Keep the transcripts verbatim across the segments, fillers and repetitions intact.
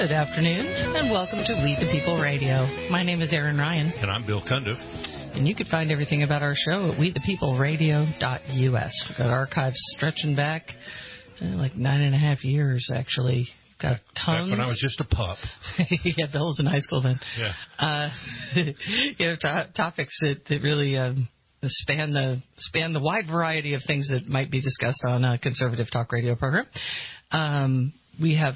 Good afternoon, and welcome to We the People Radio. My name is Erin Ryan. And I'm Bill Cundiff. And you can find everything about our show at we the people radio dot u s. We've got archives stretching back uh, like nine and a half years, actually. Got tons. Back when I was just a pup. Yeah, Bill was in high school then. Yeah. Uh, you know, to- topics that, that really um, span the span the wide variety of things that might be discussed on a conservative talk radio program. Um, we have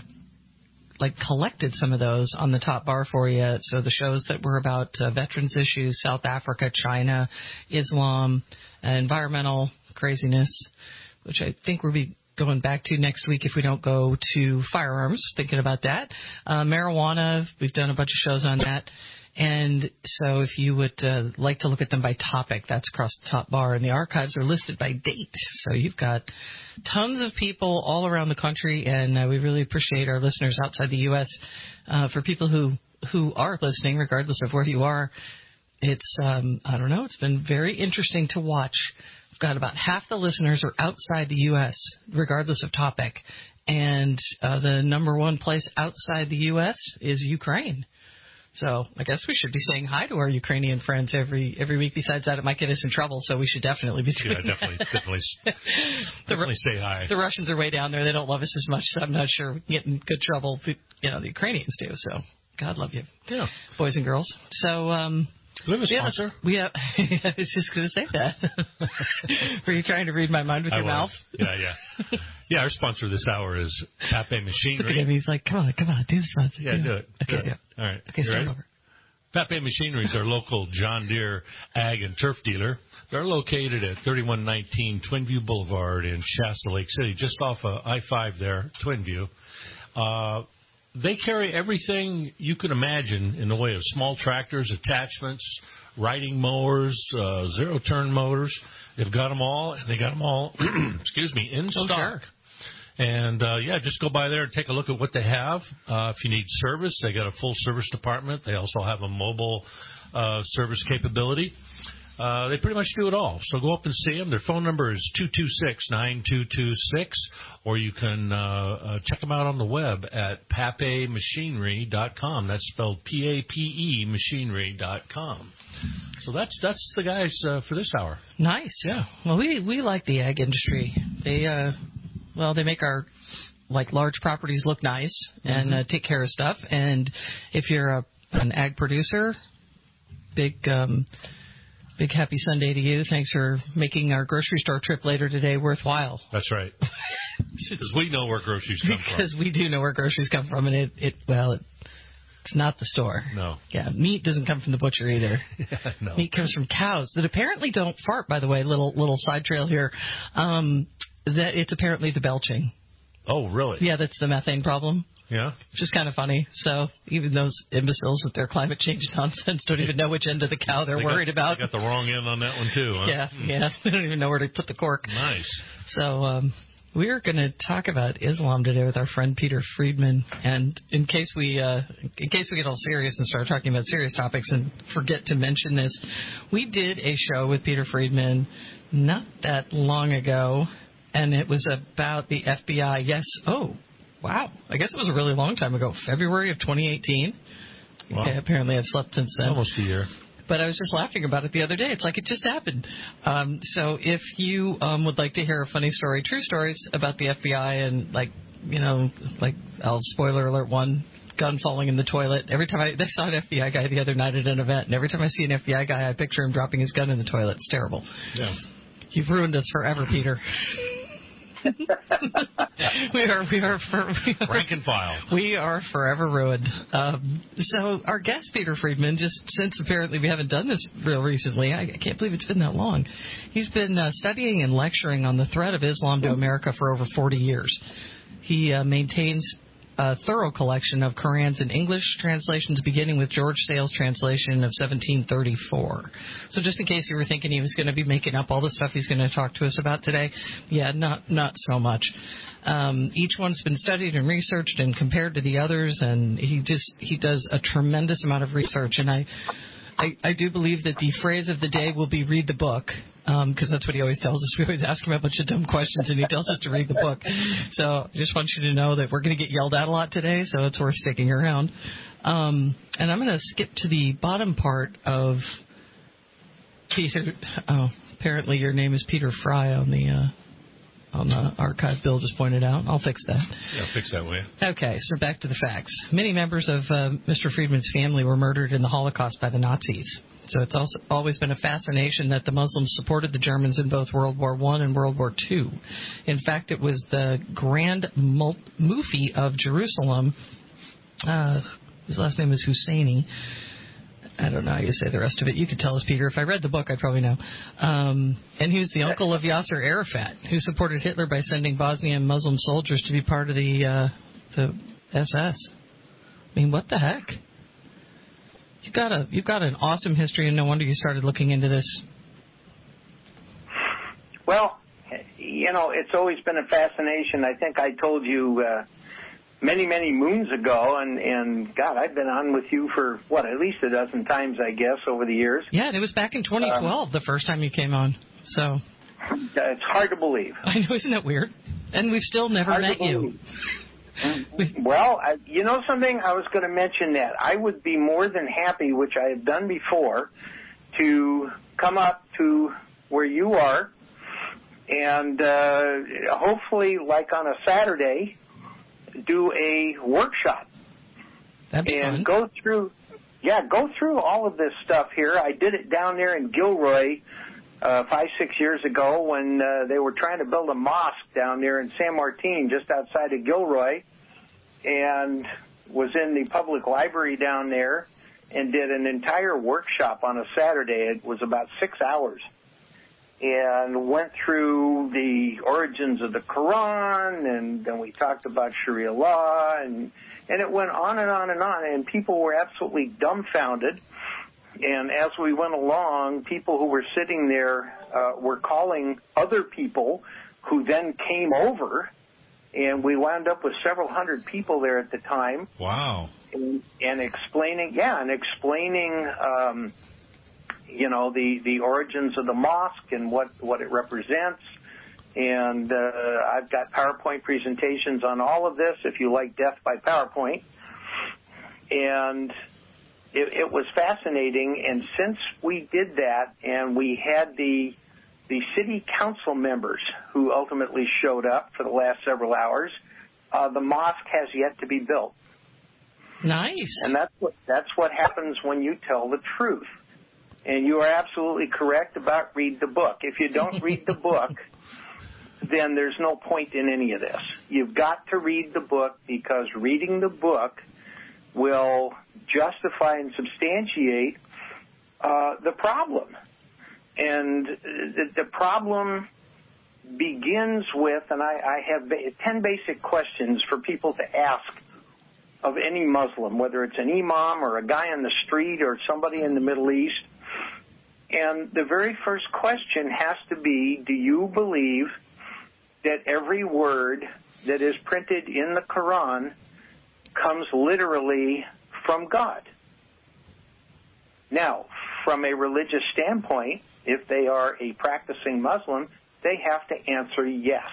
like collected some of those on the top bar for you. So the shows that were about uh, veterans issues, South Africa, China, Islam, uh, environmental craziness, which I think we'll be going back to next week if we don't go to firearms, thinking about that. Uh, marijuana, we've done a bunch of shows on that. And so if you would uh, like to look at them by topic, that's across the top bar. And the archives are listed by date. So you've got tons of people all around the country, and uh, we really appreciate our listeners outside the U S Uh, for people who, who are listening, regardless of where you are, it's, um, I don't know, it's been very interesting to watch. We've got about half the listeners are outside the U S, regardless of topic. And uh, the number one place outside the U S is Ukraine. So I guess we should be saying hi to our Ukrainian friends every every week. Besides that, it might get us in trouble, so we should definitely be doing Yeah, definitely, that. definitely, definitely say hi. The Russians are way down there. They don't love us as much, so I'm not sure we get in good trouble. You know, the Ukrainians do. So God love you, yeah, boys and girls. So um, do we have a sponsor? Yeah, we have, I was just going to say that. Were you trying to read my mind with I your was. mouth? Yeah, yeah. Yeah, our sponsor this hour is Pape Machinery. Look at him. He's like, come on, come on, do the sponsor. Yeah, do it. Okay, do do it. it. All right. Okay, You start ready? over. Pape Machinery is our local John Deere ag and turf dealer. They're located at thirty-one nineteen Twinview Boulevard in Shasta Lake City, just off of I five there, Twinview. Uh, they carry everything you could imagine in the way of small tractors, attachments, riding mowers, uh, zero-turn motors. They've got them all, and they got them all, excuse me, in Oh, stock. sure. And, uh, yeah, just go by there and take a look at what they have. Uh, if you need service, they got a full service department. They also have a mobile uh, service capability. Uh, they pretty much do it all. So go up and see them. Their phone number is two two six, nine two two six, or you can uh, uh, check them out on the web at pape machinery dot com. That's spelled P A P E machinery dot com. So that's that's the guys uh, for this hour. Nice. Yeah. Well, we we like the ag industry. They uh, well, they make our like large properties look nice and Mm-hmm. uh, take care of stuff. And if you're a an ag producer, big um, big happy Sunday to you. Thanks for making our grocery store trip later today worthwhile. That's right. Because we know where groceries come from. Because we do know where groceries come from, and it, it well, it, it's not the store. No. Yeah, meat doesn't come from the butcher either. Yeah, no. Meat comes from cows that apparently don't fart, by the way. Little little side trail here. Um, that it's apparently the belching. Oh, really? Yeah, that's the methane problem. Yeah? Which is kind of funny. So even those imbeciles with their climate change nonsense don't even know which end of the cow they're They worried got, about. They got the wrong end on that one, too, huh? Yeah, yeah. They don't even know where to put the cork. Nice. So um, we're going to talk about Islam today with our friend Peter Friedman. And in case we uh, in case we get all serious and start talking about serious topics and forget to mention this, we did a show with Peter Friedman not that long ago, and it was about the F B I. Yes. Oh, wow. I guess it was a really long time ago, February of twenty eighteen. Wow. Okay, apparently I've slept since then. Almost a year. But I was just laughing about it the other day. It's like it just happened. Um, so if you um, would like to hear a funny story, true stories about the F B I and, like, you know, like, I'll spoiler alert one, gun falling in the toilet. Every time I, I saw an F B I guy the other night at an event, and every time I see an F B I guy, I picture him dropping his gun in the toilet. It's terrible. Yeah. You've ruined us forever, Peter. we are, we are, for, we are, Rank and file. We are forever ruined. Um, so our guest, Peter Friedman, just since apparently we haven't done this real recently, I, I can't believe it's been that long. He's been uh, studying and lecturing on the threat of Islam to America for over forty years. He uh, maintains a thorough collection of Qurans in English translations, beginning with George Sale's translation of seventeen thirty-four. So just in case you were thinking he was going to be making up all the stuff he's going to talk to us about today, yeah, not not so much. Um, each one's been studied and researched and compared to the others, and he just he does a tremendous amount of research. And I, I, I do believe that the phrase of the day will be "read the book." because um, that's what he always tells us. We always ask him a bunch of dumb questions, and he tells us to read the book. So I just want you to know that we're going to get yelled at a lot today, so it's worth sticking around. Um, and I'm going to skip to the bottom part of Peter. Oh, apparently your name is Peter Fry on the uh, on the archive. Bill just pointed out. I'll fix that. Yeah, fix that way. Okay, so back to the facts. Many members of uh, Mister Friedman's family were murdered in the Holocaust by the Nazis. So it's also always been a fascination that the Muslims supported the Germans in both World War One and World War Two. In fact, it was the Grand Mufti of Jerusalem, uh, his last name is Husseini. I don't know how you say the rest of it. You could tell us, Peter. If I read the book, I'd probably know. Um, and he was the uncle of Yasser Arafat, who supported Hitler by sending Bosnian Muslim soldiers to be part of the uh, the S S. I mean, what the heck? You've got a you've got an awesome history, and no wonder you started looking into this. Well, you know, it's always been a fascination. I think I told you uh, many, many moons ago, and, and, God, I've been on with you for, what, at least a dozen times, I guess, over the years. Yeah, and it was back in twenty twelve, um, the first time you came on. So it's hard to believe. I know, isn't it weird? And we've still never hard met you. Well, I, you know something? I was going to mention that. I would be more than happy, which I have done before, to come up to where you are and uh, hopefully, like on a Saturday, do a workshop. That'd be and fun. go through, yeah, go through all of this stuff here. I did it down there in Gilroy uh, five, six years ago when uh, they were trying to build a mosque down there in San Martin, just outside of Gilroy, and was in the public library down there and did an entire workshop on a Saturday. It was about six hours. And went through the origins of the Quran, and then we talked about Sharia law, and and it went on and on and on, and people were absolutely dumbfounded. And as we went along, people who were sitting there uh, were calling other people who then came over, and we wound up with several hundred people there at the time. Wow. And, and explaining, yeah, and explaining, um, you know, the, the origins of the mosque and what, what it represents. And uh, I've got PowerPoint presentations on all of this, if you like death by PowerPoint. And It, it was fascinating, and since we did that and we had the the city council members who ultimately showed up for the last several hours, uh, the mosque has yet to be built. Nice. And that's what that's what happens when you tell the truth. And you are absolutely correct about read the book. If you don't read the book, then there's no point in any of this. You've got to read the book, because reading the book will justify and substantiate uh, the problem. And the, the problem begins with, and I, I have ten basic questions for people to ask of any Muslim, whether it's an imam or a guy on the street or somebody in the Middle East. And the very first question has to be, do you believe that every word that is printed in the Quran comes literally from God? Now, from a religious standpoint, if they are a practicing Muslim, they have to answer yes.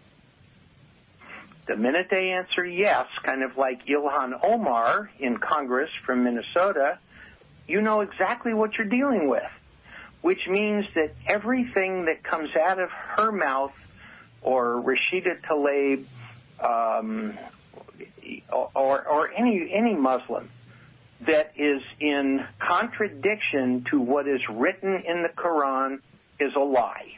The minute they answer yes, kind of like Ilhan Omar in Congress from Minnesota, you know exactly what you're dealing with, which means that everything that comes out of her mouth, or Rashida Tlaib, um, or, or any any Muslim, that is in contradiction to what is written in the Quran is a lie.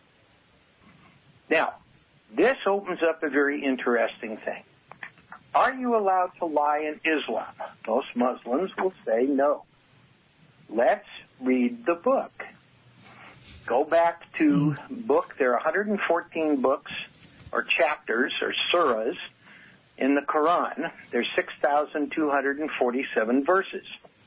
Now, this opens up a very interesting thing. Are you allowed to lie in Islam? Most Muslims will say no. Let's read the book. Go back to book. There are one hundred fourteen books or chapters or surahs in the Quran. There's six thousand two hundred forty-seven verses.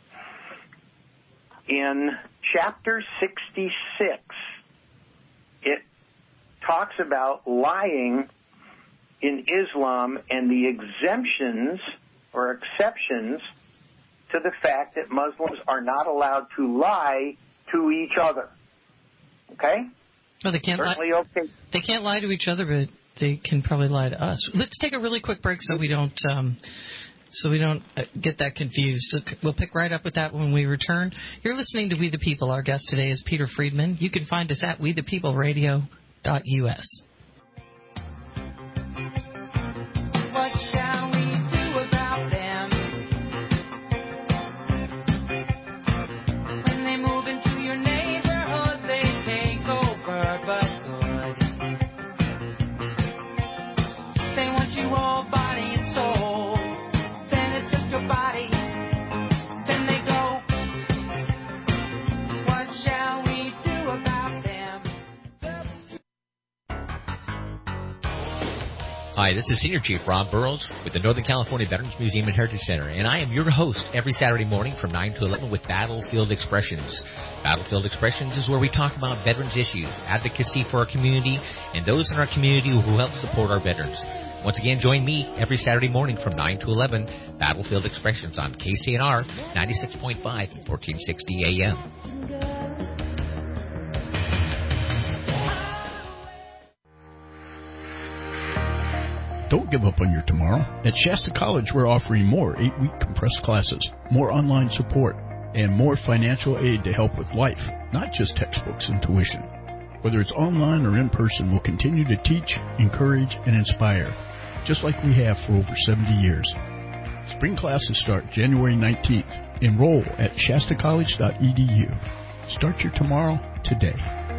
In chapter sixty-six, it talks about lying in Islam and the exemptions or exceptions to the fact that Muslims are not allowed to lie to each other. Okay? Well, they can't certainly lie. okay. They can't lie to each other, but they can probably lie to us. Let's take a really quick break so we don't um, so we don't uh, get that confused. We'll pick right up with that when we return. You're listening to We the People. Our guest today is Peter Friedman. You can find us at we the people radio dot u s. What shall we do about them? When they move into your neighborhood, they take over, but good. They want you all body and soul. Then it's just your body. Then they go. What shall we do about them? Hi, this is Senior Chief Rob Burrows with the Northern California Veterans Museum and Heritage Center, and I am your host every Saturday morning from nine to eleven with Battlefield Expressions. Battlefield Expressions is where we talk about veterans issues, advocacy for our community, and those in our community who help support our veterans. Once again, join me every Saturday morning from nine to eleven, Battlefield Expressions on K C N R ninety-six point five, fourteen sixty A M. Don't give up on your tomorrow. At Shasta College, we're offering more eight-week compressed classes, more online support, and more financial aid to help with life, not just textbooks and tuition. Whether it's online or in person, we'll continue to teach, encourage, and inspire, just like we have for over seventy years. Spring classes start January nineteenth. Enroll at shasta college dot e d u. Start your tomorrow today.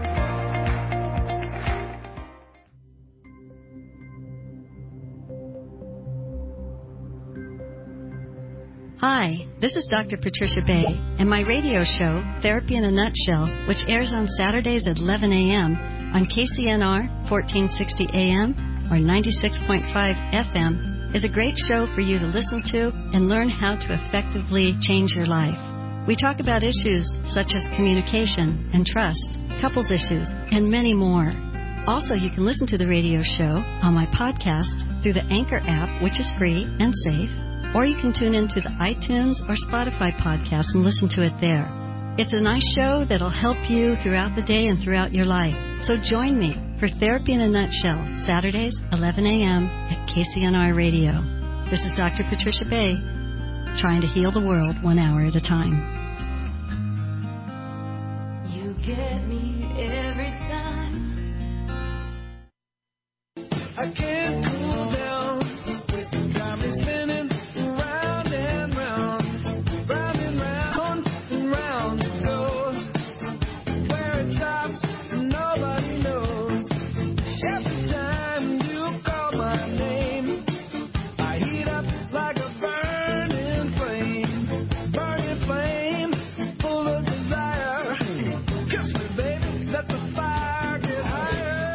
Hi, this is Doctor Patricia Bay, and my radio show, Therapy in a Nutshell, which airs on Saturdays at eleven a.m. on K C N R fourteen sixty A M or ninety-six point five F M, is a great show for you to listen to and learn how to effectively change your life. We talk about issues such as communication and trust, couples issues, and many more. Also, you can listen to the radio show on my podcast through the Anchor app, which is free and safe, or you can tune into the iTunes or Spotify podcast and listen to it there. It's a nice show that'll help you throughout the day and throughout your life. So join me for Therapy in a Nutshell, Saturdays, eleven a.m. at K C N R Radio. This is Doctor Patricia Bay, trying to heal the world one hour at a time. You get me every time. I can't cool down with the diamond spinning round and round, round and round and round it goes. Where it stops, nobody knows. Every time you call my name, I heat up like a burning flame, burning flame, full of desire. Kiss me, baby, let the fire get higher.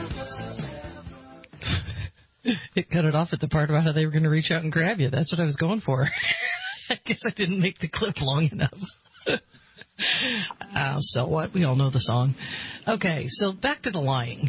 It cut it off at the part about how they were going to reach out and grab you. That's what I was going for. I guess I didn't make the clip long enough. uh, so what? We all know the song. Okay, so back to the lying.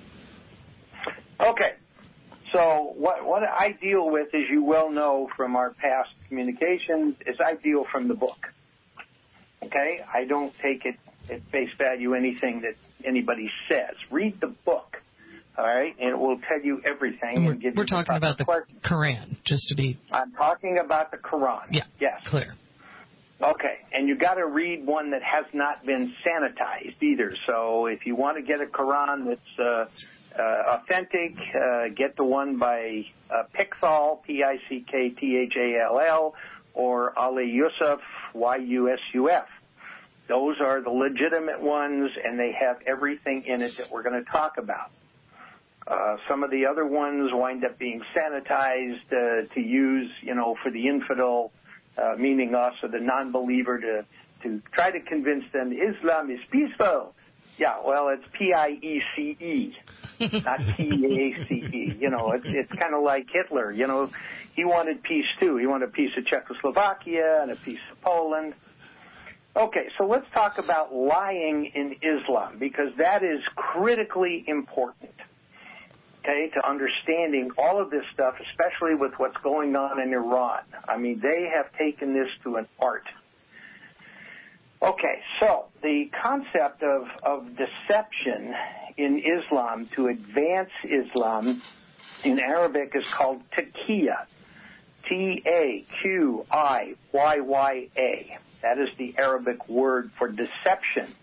Okay. So what what I deal with, as you well know from our past communications, is I deal from the book. Okay? I don't take it at face value anything that anybody says. Read the book. All right? And it will tell you everything. And we're and give we're you talking the about the question. Quran, just to be... I'm talking about the Quran. Yeah, yes. clear. Okay, and you got to read one that has not been sanitized either. So if you want to get a Quran that's uh, uh, authentic, uh, get the one by uh, Pickthall, P I C K T H A L L, or Ali Yusuf, Y U S U F. Those are the legitimate ones, and they have everything in it that we're going to talk about. Uh, some of the other ones wind up being sanitized uh, to use, you know, for the infidel, uh, meaning us or the non-believer, to to try to convince them Islam is peaceful. Yeah, well, it's P I E C E, not P A C E. You know, it's it's kind of like Hitler. You know, he wanted peace too. He wanted a piece of Czechoslovakia and a piece of Poland. Okay, so let's talk about lying in Islam, because that is critically important. Okay, to understanding all of this stuff, especially with what's going on in Iran. I mean, they have taken this to an art. Okay, so the concept of, of deception in Islam, to advance Islam, in Arabic is called taqiyya. T A Q I Y Y A. That is the Arabic word for deception.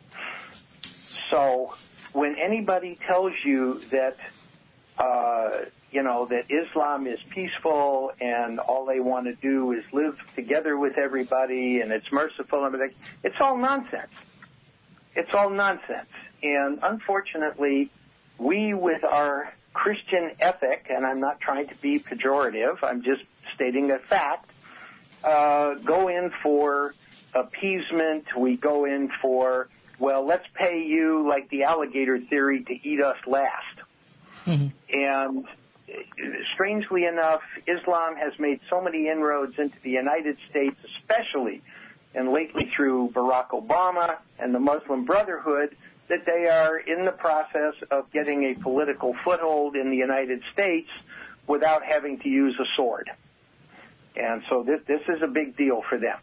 So when anybody tells you that, uh, you know, that Islam is peaceful and all they want to do is live together with everybody and it's merciful and everything, it's all nonsense. It's all nonsense. And unfortunately, we with our Christian ethic, and I'm not trying to be pejorative, I'm just stating a fact, uh, go in for appeasement. We go in for, well, let's pay you, like the alligator theory, to eat us last. Mm-hmm. And strangely enough, Islam has made so many inroads into the United States, especially and lately through Barack Obama and the Muslim Brotherhood, that they are in the process of getting a political foothold in the United States without having to use a sword. And so this, this is a big deal for them.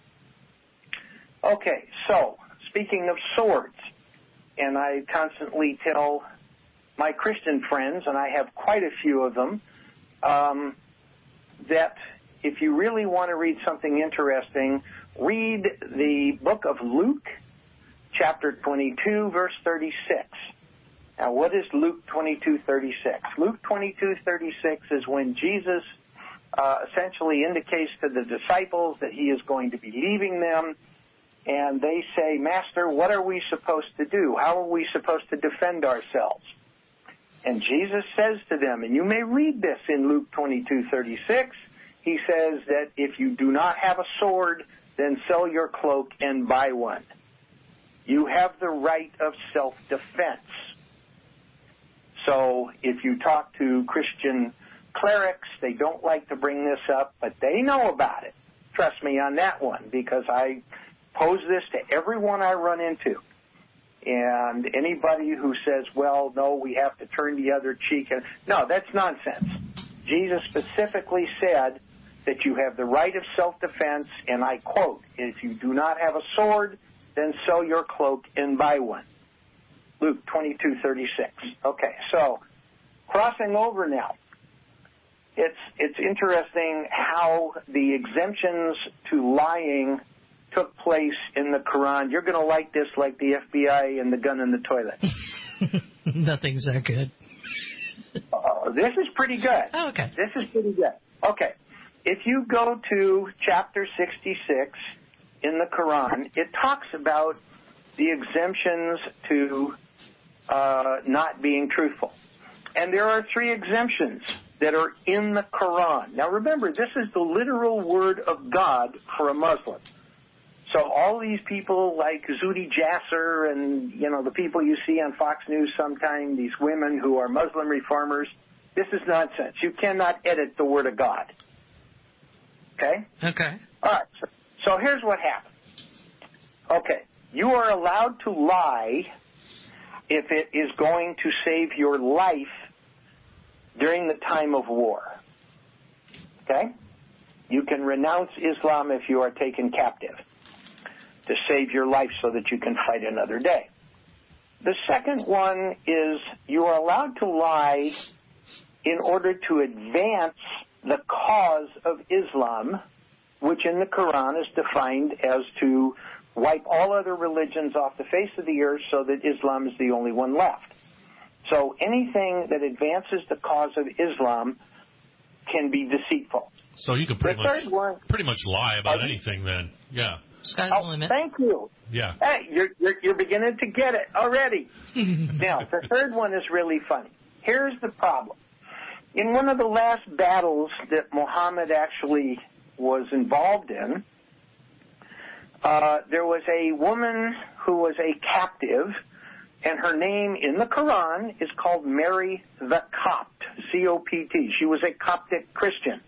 Okay, so speaking of swords, and I constantly tell my Christian friends, and I have quite a few of them, um, that if you really want to read something interesting, read the book of Luke, chapter twenty-two, verse thirty-six. Now, what is Luke twenty-two thirty-six? Luke twenty-two thirty-six is when Jesus uh, essentially indicates to the disciples that he is going to be leaving them, and they say, Master, what are we supposed to do? How are we supposed to defend ourselves? And Jesus says to them, and you may read this in Luke twenty-two thirty-six, he says that if you do not have a sword, then sell your cloak and buy one. You have the right of self-defense. So if you talk to Christian clerics, they don't like to bring this up, but they know about it. Trust me on that one, because I pose this to everyone I run into. And anybody who says, well, no, we have to turn the other cheek. No, that's nonsense. Jesus specifically said that you have the right of self-defense, and I quote, if you do not have a sword, then sell your cloak and buy one. Luke twenty-two thirty-six. Okay, so crossing over now. It's it's interesting how the exemptions to lying took place in the Quran. You're going to like this like the F B I and the gun in the toilet. Nothing's that good. uh, this is pretty good. Oh, okay. This is pretty good. Okay. If you go to chapter sixty-six in the Quran, it talks about the exemptions to uh, not being truthful. And there are three exemptions that are in the Quran. Now remember, this is the literal word of God for a Muslim. So all these people like Zuhdi Jasser and, you know, the people you see on Fox News sometime, these women who are Muslim reformers, this is nonsense. You cannot edit the word of God. Okay? Okay. All right. So, so here's what happens. Okay. You are allowed to lie if it is going to save your life during the time of war. Okay? You can renounce Islam if you are taken captive to save your life so that you can fight another day. The second one is you are allowed to lie in order to advance the cause of Islam, which in the Quran is defined as to wipe all other religions off the face of the earth so that Islam is the only one left. So anything that advances the cause of Islam can be deceitful. So you can pretty the much third one, pretty much lie about uh, anything then. Yeah. Sky's the oh, limit. thank you. Yeah. Hey, you're, you're, you're beginning to get it already. Now, the third one is really funny. Here's the problem. In one of the last battles that Muhammad actually was involved in, uh, there was a woman who was a captive, and her name in the Quran is called Mary the Copt, C O P T. She was a Coptic Christian.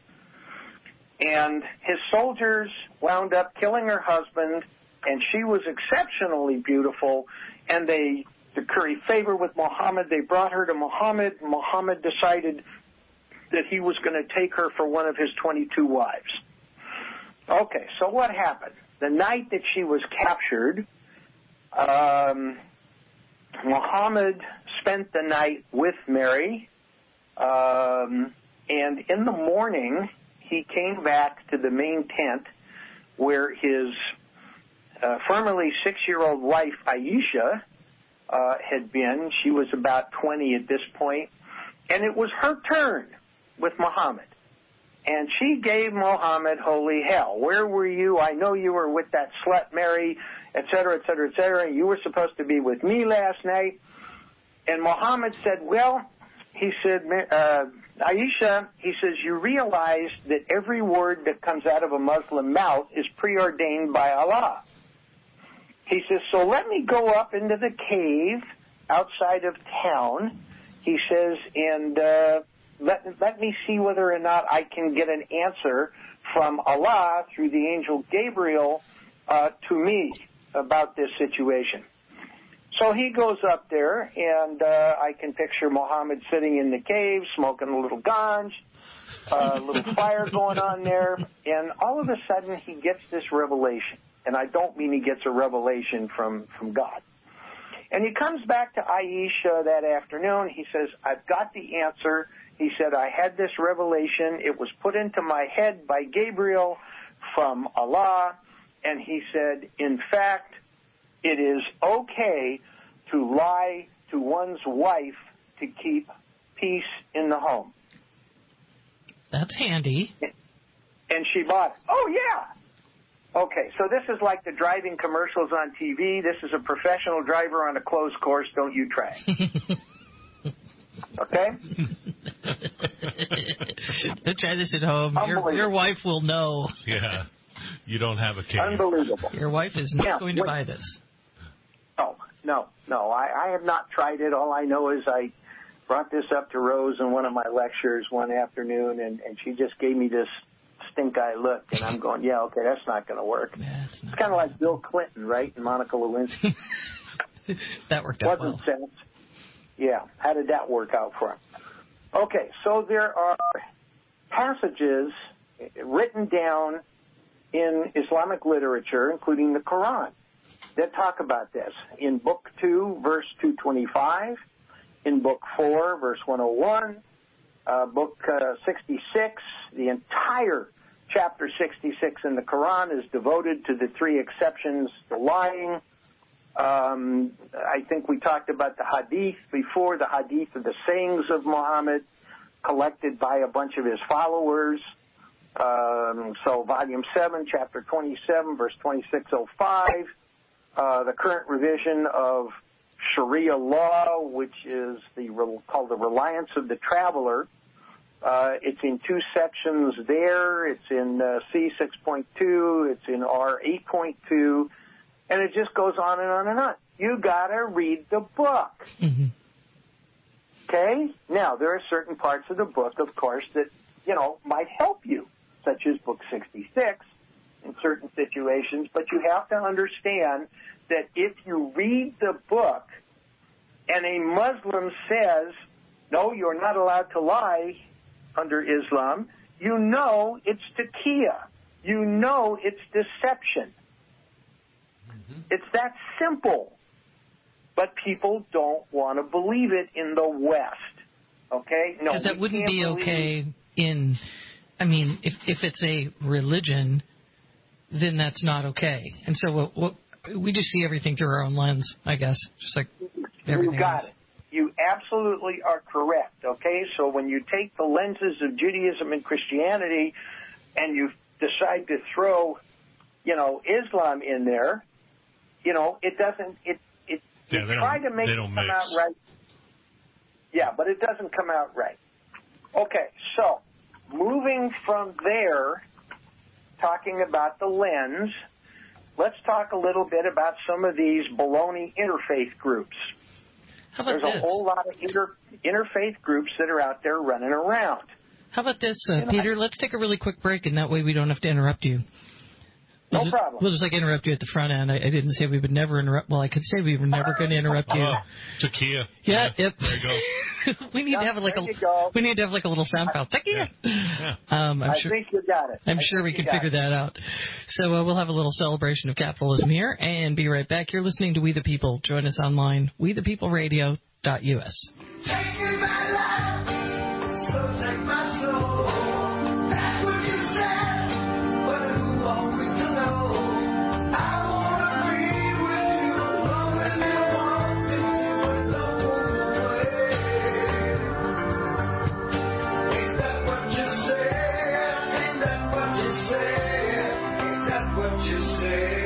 And his soldiers wound up killing her husband, and she was exceptionally beautiful, and they, to curry favor with Muhammad, they brought her to Muhammad. Muhammad decided that he was going to take her for one of his twenty-two wives. Okay, so what happened? The night that she was captured, Um, Muhammad spent the night with Mary, um, and in the morning he came back to the main tent where his uh, formerly six-year-old wife, Aisha, uh, had been. She was about twenty at this point, and it was her turn with Muhammad. And she gave Muhammad holy hell. Where were you? I know you were with that slut Mary, et cetera, et cetera, et cetera. You were supposed to be with me last night. And Muhammad said, well, he said, uh, Aisha, he says, you realize that every word that comes out of a Muslim mouth is preordained by Allah. He says, so let me go up into the cave outside of town, he says, and uh, let, let me see whether or not I can get an answer from Allah through the angel Gabriel uh, to me about this situation. So he goes up there, and uh, I can picture Muhammad sitting in the cave, smoking a little ganj, a little fire going on there, and all of a sudden he gets this revelation. And I don't mean he gets a revelation from, from God. And he comes back to Aisha that afternoon. He says, I've got the answer. He said, I had this revelation. It was put into my head by Gabriel from Allah. And he said, in fact, it is okay to lie to one's wife to keep peace in the home. That's handy. And she bought it. Oh, yeah. Okay, so this is like the driving commercials on T V. This is a professional driver on a closed course. Don't you try. Okay? Don't try this at home. Your, your wife will know. Yeah. You don't have a cave. Unbelievable. Your wife is not Yeah, going to wait. buy this. No, no, no. I, I have not tried it. All I know is I brought this up to Rose in one of my lectures one afternoon, and, and she just gave me this stink-eye look, and I'm going, yeah, okay, that's not going to work. Yeah, it's not It's kind of like Bill Clinton, right, and Monica Lewinsky. That worked out Wasn't well. sense. Yeah, how did that work out for him? Okay, so there are passages written down in Islamic literature, including the Quran, that talk about this. In Book two, verse two twenty-five, in Book four, verse one oh one, uh, Book uh, sixty-six, the entire chapter sixty-six in the Quran is devoted to the three exceptions to lying. Um, I think we talked about the hadith before. The hadith are the sayings of Muhammad collected by a bunch of his followers. Um, so volume seven, chapter twenty-seven, verse twenty-six oh five, uh, the current revision of Sharia law, which is the called the Reliance of the Traveler. Uh, it's in two sections there. It's in uh, C six point two. It's in R eight point two. And it just goes on and on and on. You got to read the book. Mm-hmm. Okay? Now, there are certain parts of the book, of course, that, you know, might help you, such as Book sixty-six in certain situations. But you have to understand that if you read the book and a Muslim says, no, you're not allowed to lie under Islam, you know it's taqiyya. You know it's deception. Mm-hmm. It's that simple. But people don't want to believe it in the West. Okay? No, Because that we wouldn't can't be believe- okay in, I mean, if if it's a religion, then that's not okay. And so what, what, we just see everything through our own lens, I guess, just like everything You got else. it. You absolutely are correct, okay? So when you take the lenses of Judaism and Christianity and you decide to throw, you know, Islam in there, you know, it doesn't, it, it, Yeah, you they try don't- to make they it don't come mix. out right. Yeah, but it doesn't come out right. Okay, so moving from there, talking about the lens, let's talk a little bit about some of these baloney interfaith groups. How about There's this? a whole lot of inter, interfaith groups that are out there running around. How about this, uh, You know, Peter? I- Let's take a really quick break, and that way we don't have to interrupt you. We'll No just, problem. We'll just like interrupt you at the front end. I, I didn't say we would never interrupt. Well, I could say we were never going to interrupt you. Oh, Takia. Yeah, yep. There you go. we need Yeah, to have like there a you go. we need to have like a little sound file. Take it. Yeah. Um, I'm I sure. think you got it. I'm I sure we think can you got figure it. that out. So uh, we'll have a little celebration of capitalism here and be right back. You're listening to We the People. Join us online, we the people radio dot U S. Taking my life, so take my soul. That's what you said, but who are we to know? I wanna be with you as long as you want me to, and don't move away. Ain't that what you said? Ain't that what you said? Ain't that what you said?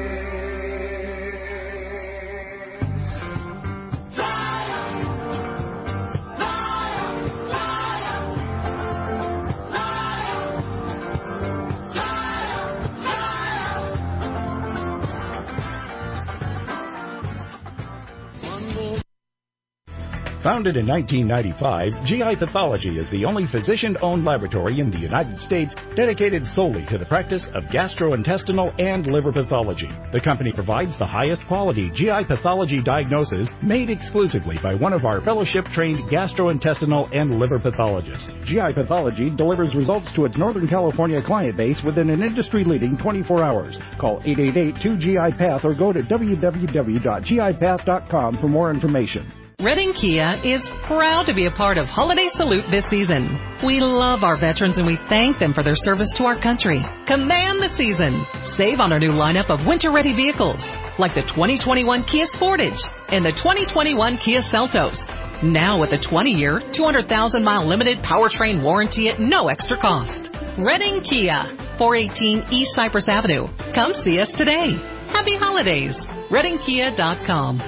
Founded in nineteen ninety-five, G I Pathology is the only physician-owned laboratory in the United States dedicated solely to the practice of gastrointestinal and liver pathology. The company provides the highest quality G I pathology diagnosis made exclusively by one of our fellowship-trained gastrointestinal and liver pathologists. G I Pathology delivers results to its Northern California client base within an industry-leading twenty-four hours. Call eight eight eight, two G I Path or go to w w w dot g i path dot com for more information. Redding Kia is proud to be a part of Holiday Salute this season. We love our veterans and we thank them for their service to our country. Command the season. Save on our new lineup of winter-ready vehicles, like the twenty twenty-one Kia Sportage and the twenty twenty-one Kia Seltos. Now with a twenty-year, two hundred thousand mile limited powertrain warranty at no extra cost. Redding Kia, four eighteen East Cypress Avenue. Come see us today. Happy holidays. redding kia dot com.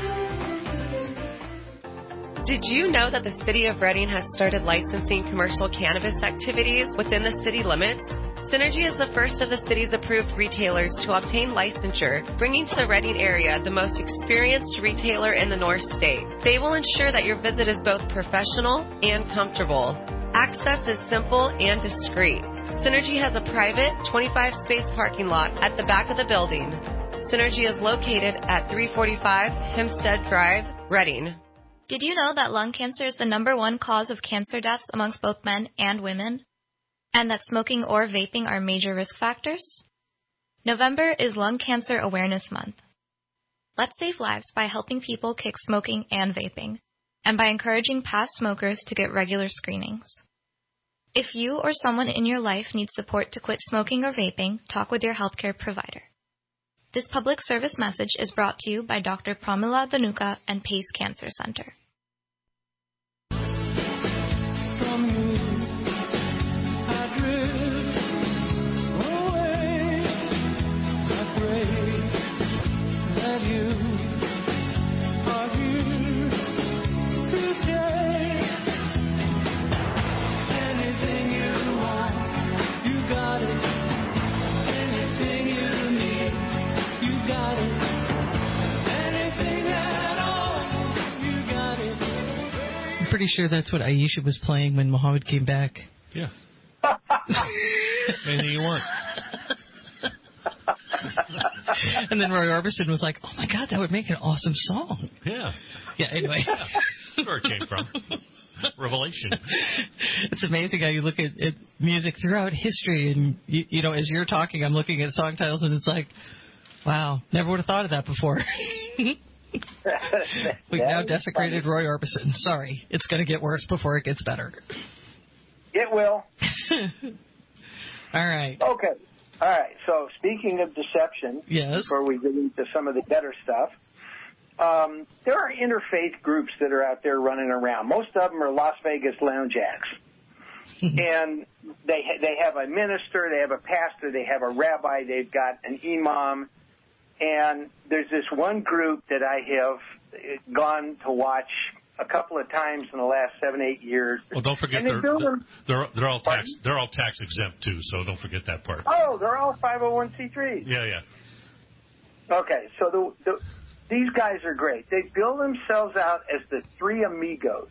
Did you know that the City of Redding has started licensing commercial cannabis activities within the city limits? Synergy is the first of the city's approved retailers to obtain licensure, bringing to the Redding area the most experienced retailer in the North State. They will ensure that your visit is both professional and comfortable. Access is simple and discreet. Synergy has a private twenty-five space parking lot at the back of the building. Synergy is located at three forty-five Hempstead Drive, Redding. Did you know that lung cancer is the number one cause of cancer deaths amongst both men and women? And that smoking or vaping are major risk factors? November is Lung Cancer Awareness Month. Let's save lives by helping people kick smoking and vaping, and by encouraging past smokers to get regular screenings. If you or someone in your life needs support to quit smoking or vaping, talk with your healthcare provider. This public service message is brought to you by Doctor Pramila Dhanuka and Pace Cancer Center. From you, I drift away. I pray that you are here to stay. Anything you want, you got it. Anything you need, you got it. Anything at all, you got it. I'm pretty sure that's what Aisha was playing when Muhammad came back. Yeah. Anything you want. And then Roy Orbison was like, oh, my God, that would make an awesome song. Yeah. Yeah, anyway. Yeah. That's where it came from. Revelation. It's amazing how you look at, at music throughout history, and, you, you know, as you're talking, I'm looking at song titles, and it's like, wow, never would have thought of that before. We've now desecrated funny. Roy Orbison. Sorry. It's going to get worse before it gets better. It will. All right. Okay. All right. So speaking of deception, yes. Before we get into some of the better stuff, um, there are interfaith groups that are out there running around. Most of them are Las Vegas lounge acts. And they they have a minister, they have a pastor, they have a rabbi, they've got an imam. And there's this one group that I have gone to watch a couple of times in the last seven, eight years. Well, don't forget they they're, they're, they're they're all tax they're all tax exempt too, so don't forget that part. Oh, they're all five oh one c threes. Yeah, yeah. Okay, so the, the these guys are great. They bill themselves out as the Three Amigos.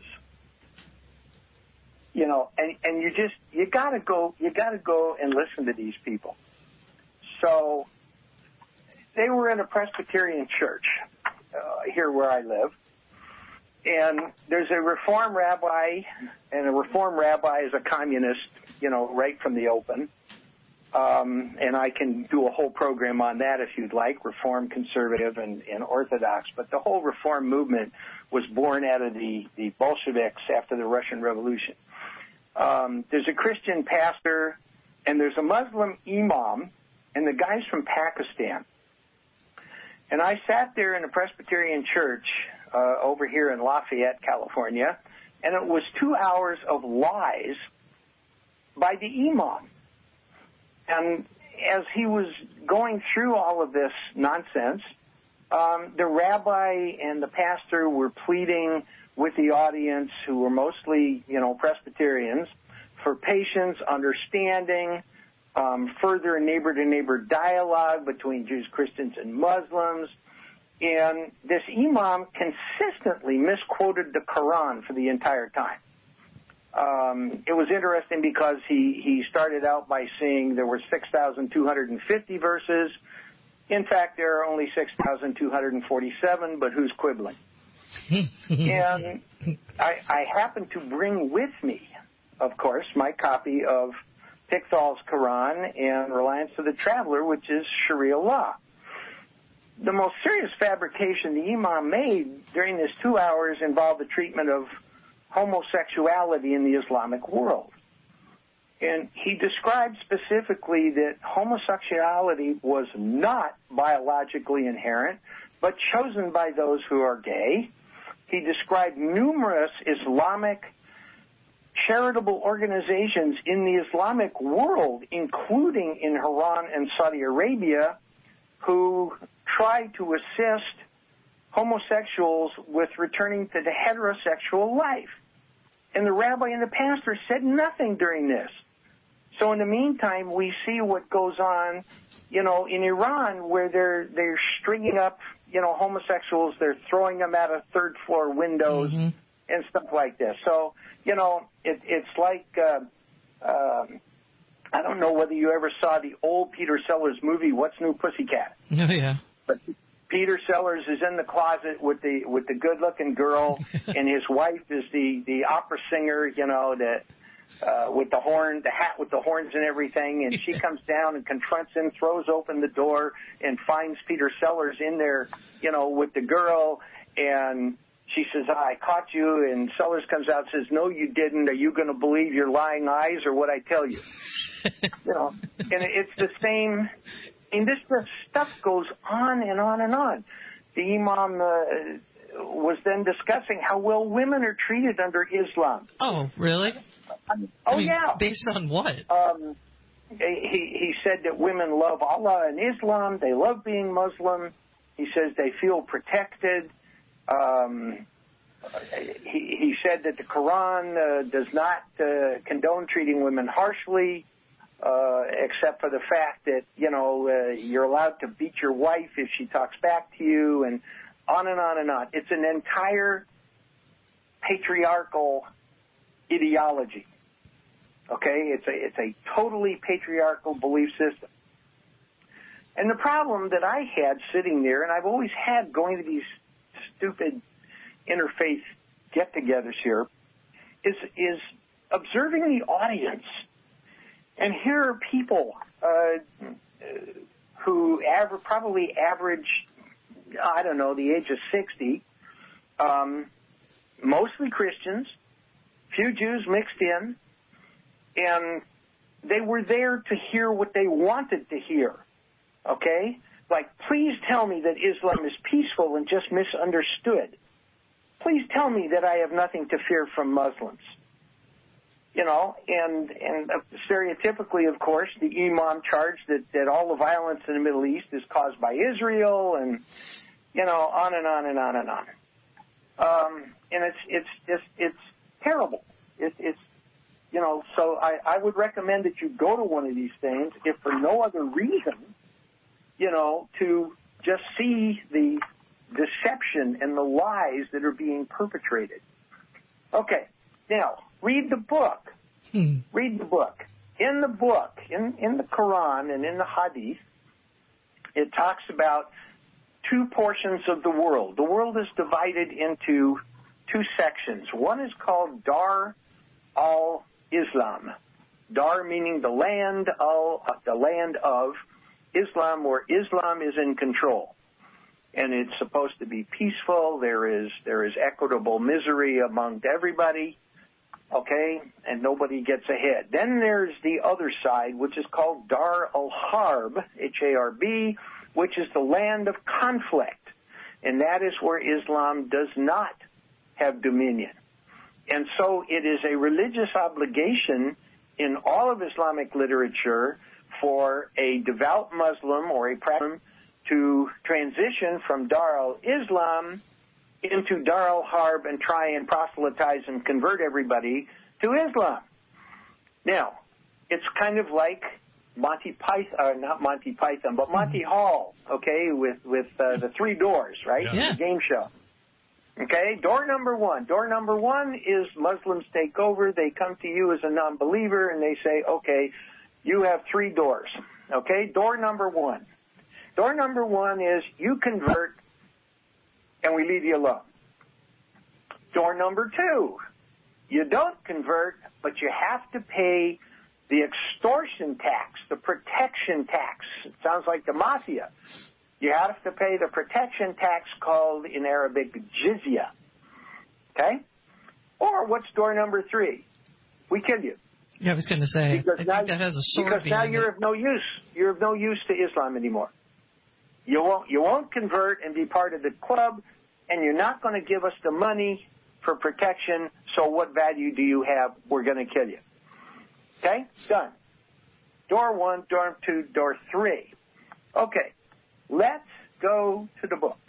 You know, and and you just you gotta go you gotta go and listen to these people. So they were in a Presbyterian church uh, here where I live, And there's a Reform rabbi, and a Reform rabbi is a communist, you know, right from the open. Um, and I can do a whole program on that if you'd like, Reform, Conservative, and, and Orthodox. But the whole Reform movement was born out of the, the Bolsheviks after the Russian Revolution. Um, there's a Christian pastor, and there's a Muslim imam, and the guy's from Pakistan. And I sat there in a Presbyterian church uh, over here in Lafayette, California, and it was two hours of lies by the imam. And as he was going through all of this nonsense, um, the rabbi and the pastor were pleading with the audience, who were mostly, you know, Presbyterians, for patience, understanding, um, further neighbor-to-neighbor dialogue between Jews, Christians, and Muslims. And this imam consistently misquoted the Quran for the entire time. Um, it was interesting because he, he started out by saying there were six thousand two hundred fifty verses. In fact, there are only six thousand two hundred forty-seven, but who's quibbling? And I, I happened to bring with me, of course, my copy of Pickthall's Quran and Reliance of the Traveler, which is Sharia law. The most serious fabrication the imam made during this two hours involved the treatment of homosexuality in the Islamic world. And he described specifically that homosexuality was not biologically inherent, but chosen by those who are gay. He described numerous Islamic charitable organizations in the Islamic world, including in Iran and Saudi Arabia, who try to assist homosexuals with returning to the heterosexual life. And the rabbi and the pastor said nothing during this. So in the meantime, we see what goes on, you know, in Iran, where they're they're stringing up, you know, homosexuals. They're throwing them out of third floor windows mm-hmm. and stuff like this. So, you know, it, it's like, uh, uh, I don't know whether you ever saw the old Peter Sellers movie, What's New Pussycat? Oh, yeah. But Peter Sellers is in the closet with the with the good-looking girl, and his wife is the, the opera singer, you know, the uh, with the horn, the hat with the horns and everything. And she comes down and confronts him, throws open the door, and finds Peter Sellers in there, you know, with the girl. And she says, I caught you. And Sellers comes out and says, no, you didn't. Are you going to believe your lying eyes or what I tell you? You know, and it's the same. And this, this stuff goes on and on and on. The imam uh, was then discussing how well women are treated under Islam. Oh, really? Um, oh, I mean, yeah. Based on what? Um, he, he said that women love Allah and Islam. They love being Muslim. He says they feel protected. Um, he, he said that the Quran uh, does not uh, condone treating women harshly. Uh, except for the fact that, you know, uh, you're allowed to beat your wife if she talks back to you, and on and on and on. It's an entire patriarchal ideology. Okay? It's a, it's a totally patriarchal belief system. And the problem that I had sitting there, and I've always had going to these stupid interfaith get-togethers here, is, is observing the audience. And here are people uh, who aver- probably average, I don't know, the age of sixty, um, mostly Christians, few Jews mixed in, and they were there to hear what they wanted to hear, okay? Like, please tell me that Islam is peaceful and just misunderstood. Please tell me that I have nothing to fear from Muslims. You know, and and stereotypically, of course, the imam charged that, that all the violence in the Middle East is caused by Israel, and, you know, on and on and on and on. Um, and it's it's just it's terrible. It, it's you know, so I, I would recommend that you go to one of these things, if for no other reason, you know, to just see the deception and the lies that are being perpetrated. Okay, now. Read the book. Hmm. Read the book. In the book, in, in the Quran and in the Hadith, it talks about two portions of the world. The world is divided into two sections. One is called Dar al-Islam. Dar meaning the land, al, uh, the land of Islam, where Islam is in control. And it's supposed to be peaceful. There is there is equitable misery among everybody, okay, and nobody gets ahead. Then there's the other side, which is called Dar al-Harb, H A R B, which is the land of conflict. And that is where Islam does not have dominion. And so it is a religious obligation in all of Islamic literature for a devout Muslim or a practitioner to transition from Dar al-Islam into Dar al-Harb and try and proselytize and convert everybody to Islam. Now, it's kind of like Monty Python, uh, not Monty Python, but Monty Hall, okay, with, with uh, the three doors, right? Yeah. The game show. Okay, door number one. Door number one is Muslims take over. They come to you as a non-believer and they say, okay, you have three doors. Okay, door number one. Door number one is you convert and we leave you alone. Door number two, you don't convert, but you have to pay the extortion tax, the protection tax. It sounds like the mafia. You have to pay the protection tax called in Arabic jizya. Okay? Or what's door number three? We kill you. Yeah, I was going to say, because I now, think that has a sword Because now you're it. of no use. You're of no use to Islam anymore. You won't, you won't convert and be part of the club, and you're not going to give us the money for protection, so what value do you have? We're going to kill you. Okay? Done. Door one, door two, door three. Okay. Let's go to the book.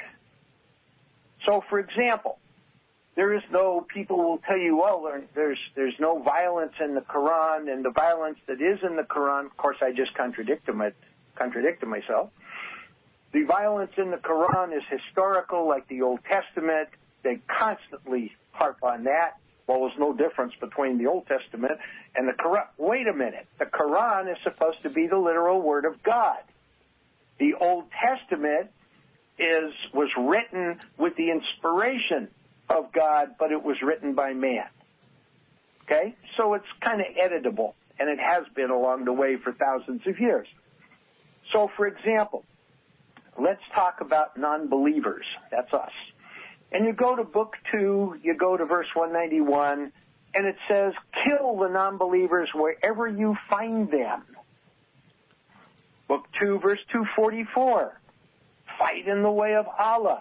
So, for example, there is no, people will tell you, well, there's, there's no violence in the Quran, and the violence that is in the Quran, of course, I just contradicted, my, contradicted myself. The violence in the Quran is historical, like the Old Testament. They constantly harp on that. Well, there's no difference between the Old Testament and the Quran. Wait a minute. The Quran is supposed to be the literal word of God. The Old Testament is was written with the inspiration of God, but it was written by man. Okay? So it's kind of editable, and it has been along the way for thousands of years. So, for example, let's talk about non-believers. That's us. And you go to book two, you go to verse one ninety-one, and it says, kill the non-believers wherever you find them. Book two, verse two forty-four, fight in the way of Allah.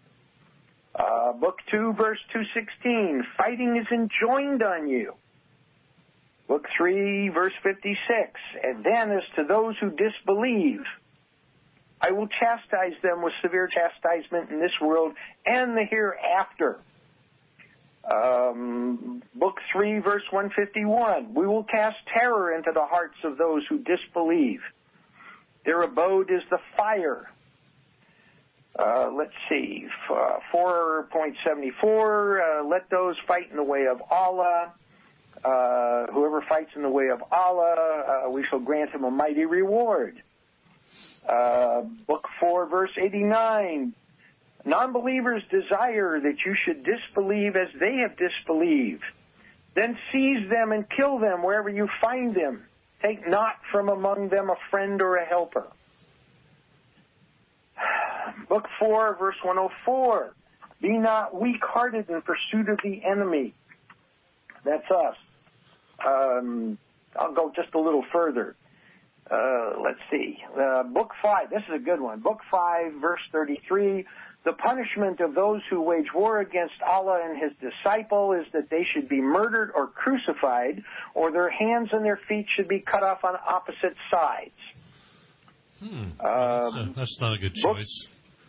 Uh, book two, verse two sixteen, fighting is enjoined on you. Book three, verse fifty-six, and then as to those who disbelieve, I will chastise them with severe chastisement in this world and the hereafter. Um, book three, verse one fifty-one, we will cast terror into the hearts of those who disbelieve. Their abode is the fire. Uh, let's see, uh, four point seven four, uh, let those fight in the way of Allah. Uh, whoever fights in the way of Allah, uh, we shall grant him a mighty reward. Uh, book four, verse eighty-nine, non-believers desire that you should disbelieve as they have disbelieved. Then seize them and kill them wherever you find them. Take not from among them a friend or a helper. Book four, verse one oh four, be not weak-hearted in pursuit of the enemy. That's us. Um, I'll go just a little further. Uh, let's see. Uh, book five, this is a good one. Book five, verse thirty-three, the punishment of those who wage war against Allah and his disciple is that they should be murdered or crucified, or their hands and their feet should be cut off on opposite sides. Hmm. Um, that's, a, that's not a good book, choice.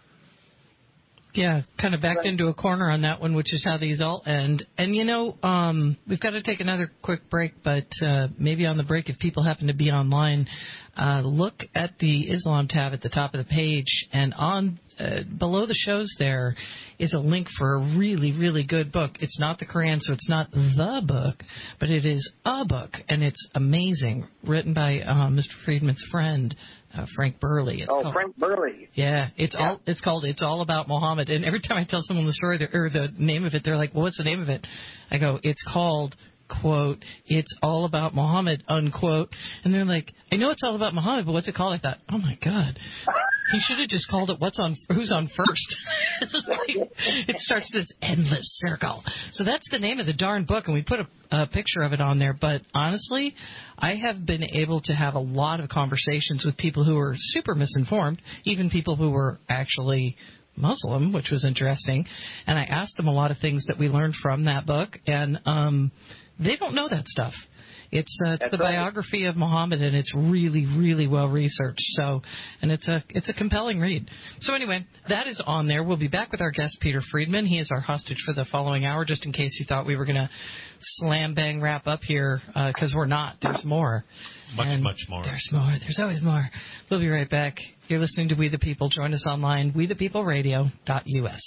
Yeah, kind of backed into a corner on that one, which is how these all end. And, you know, um, we've got to take another quick break, but uh, maybe on the break, if people happen to be online, uh, look at the Islam tab at the top of the page, and on uh, below the shows there is a link for a really, really good book. It's not the Quran, so it's not the book, but it is a book, and it's amazing, written by uh, Mister Friedman's friend, uh, Frank Burley. It's oh, called, Frank Burley. Yeah, it's Yeah. all it's called. It's all about Muhammad. And every time I tell someone the story or the name of it, they're like, "Well, what's the name of it?" I go, "It's called." Quote, "It's all about Muhammad," unquote. And they're like, "I know it's all about Muhammad, but what's it called?" I thought, oh my God, he should have just called it "What's on Who's on First." It starts this endless circle. So that's the name of the darn book, and we put a, a picture of it on there. But honestly, I have been able to have a lot of conversations with people who are super misinformed, even people who were actually Muslim, which was interesting. And I asked them a lot of things that we learned from that book, and um, they don't know that stuff. It's, uh, it's the right. biography of Muhammad, and it's really, really well researched. So, and it's a it's a compelling read. So anyway, that is on there. We'll be back with our guest Peter Friedman. He is our hostage for the following hour, just in case you thought we were going to slam bang wrap up here, because uh, we're not. There's more. Much, and much more. There's more. There's always more. We'll be right back. You're listening to We the People. Join us online, we the people radio dot U S.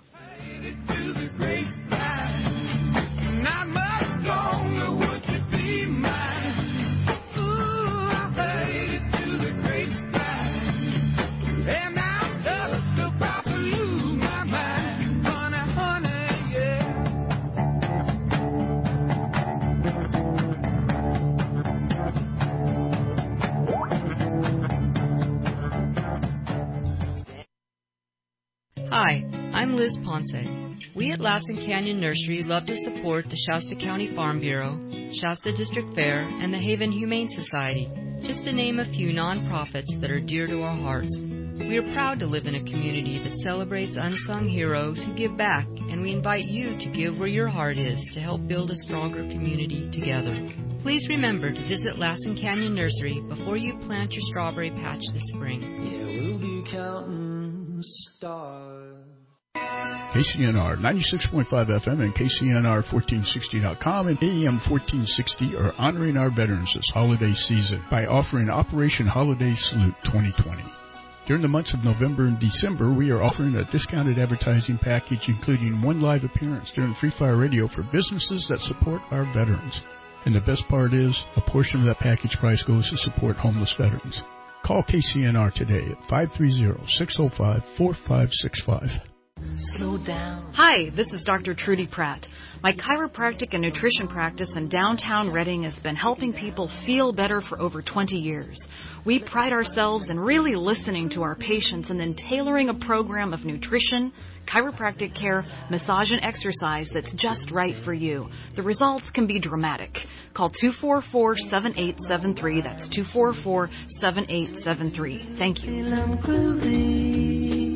Hi, I'm Liz Ponce. We at Lassen Canyon Nursery love to support the Shasta County Farm Bureau, Shasta District Fair, and the Haven Humane Society, just to name a few nonprofits that are dear to our hearts. We are proud to live in a community that celebrates unsung heroes who give back, and we invite you to give where your heart is to help build a stronger community together. Please remember to visit Lassen Canyon Nursery before you plant your strawberry patch this spring. Yeah, we'll be counting stars. K C N R ninety-six point five F M and K C N R fourteen sixty dot com and A M fourteen sixty are honoring our veterans this holiday season by offering Operation Holiday Salute twenty twenty. During the months of November and December, we are offering a discounted advertising package including one live appearance during Free Fire Radio for businesses that support our veterans. And the best part is, a portion of that package price goes to support homeless veterans. Call K C N R today at five three zero, six zero five, four five six five. Slow down. Hi, this is Doctor Trudy Pratt. My chiropractic and nutrition practice in downtown Reading has been helping people feel better for over twenty years. We pride ourselves in really listening to our patients and then tailoring a program of nutrition, chiropractic care, massage, and exercise that's just right for you. The results can be dramatic. Call two four four, seven eight seven three. That's two four four, seven eight seven three. Thank you.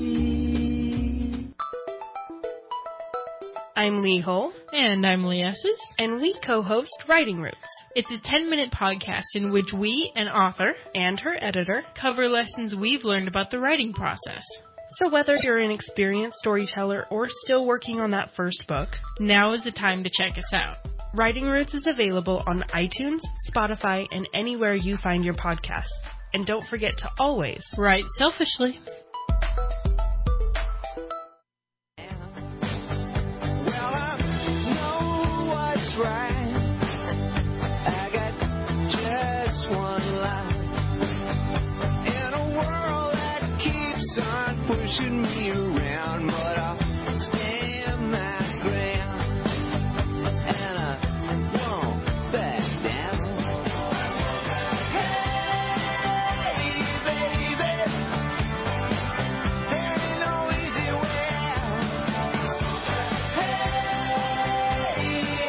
I'm Lee Hull. And I'm Lee Esses. And we co-host Writing Roots. It's a ten-minute podcast in which we, an author, and her editor, cover lessons we've learned about the writing process. So whether you're an experienced storyteller or still working on that first book, now is the time to check us out. Writing Roots is available on iTunes, Spotify, and anywhere you find your podcasts. And don't forget to always write selfishly. Pushing me around, but I'll stand my ground, and I won't back down. Hey, baby, there ain't no easy way out. Hey,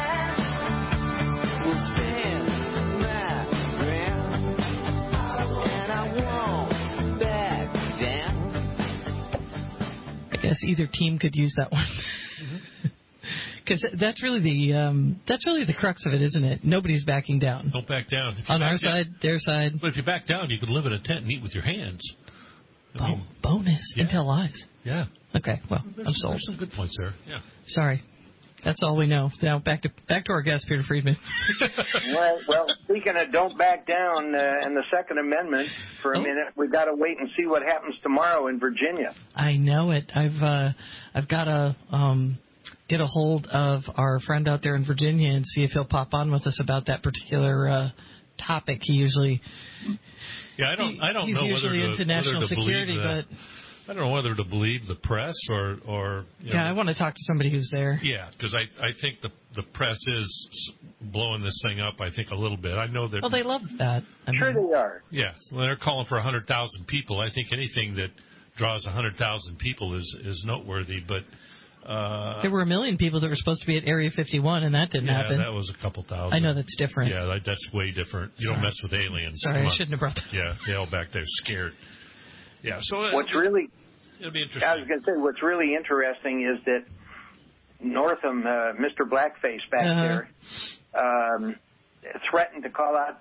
I will stand my ground, and I won't back down. I guess either team could use that one, because mm-hmm. that's really the um, that's really the crux of it, isn't it? Nobody's backing down. Don't back down. On our down, side, their side. But if you back down, you could live in a tent and eat with your hands. I Bo- mean, bonus yeah. and tell lies. Yeah. Okay. Well, there's, I'm sold. There's some good points there. Yeah. Sorry. That's all we know. Now back to back to our guest, Peter Friedman. well, well, speaking of don't back down uh, and the Second Amendment for a oh. minute, we've got to wait and see what happens tomorrow in Virginia. I know it. I've uh, I've got to um, get a hold of our friend out there in Virginia and see if he'll pop on with us about that particular uh, topic. He usually Yeah, I don't. He, I don't he's know usually whether to, into national whether to security, believe but the, I don't know whether to believe the press or or. You know, yeah, I want to talk to somebody who's there. Yeah, because I I think the the press is blowing this thing up. I think a little bit. I know that. Well, they love that. I Sure, mean, they are. Yeah, well, they're calling for a hundred thousand people. I think anything that draws a hundred thousand people is is noteworthy, but. Uh, there were a million people that were supposed to be at Area fifty-one, and that didn't yeah, happen. that was a couple thousand. I know that's different. Yeah, that, that's way different. You Sorry. don't mess with aliens. Sorry, Come I on. shouldn't have brought that. Yeah, they all back there scared. Yeah, so uh, What's really it'll be interesting. I was going to say what's really interesting is that Northam, uh, Mister Blackface back Uh-huh. there, um, threatened to call out.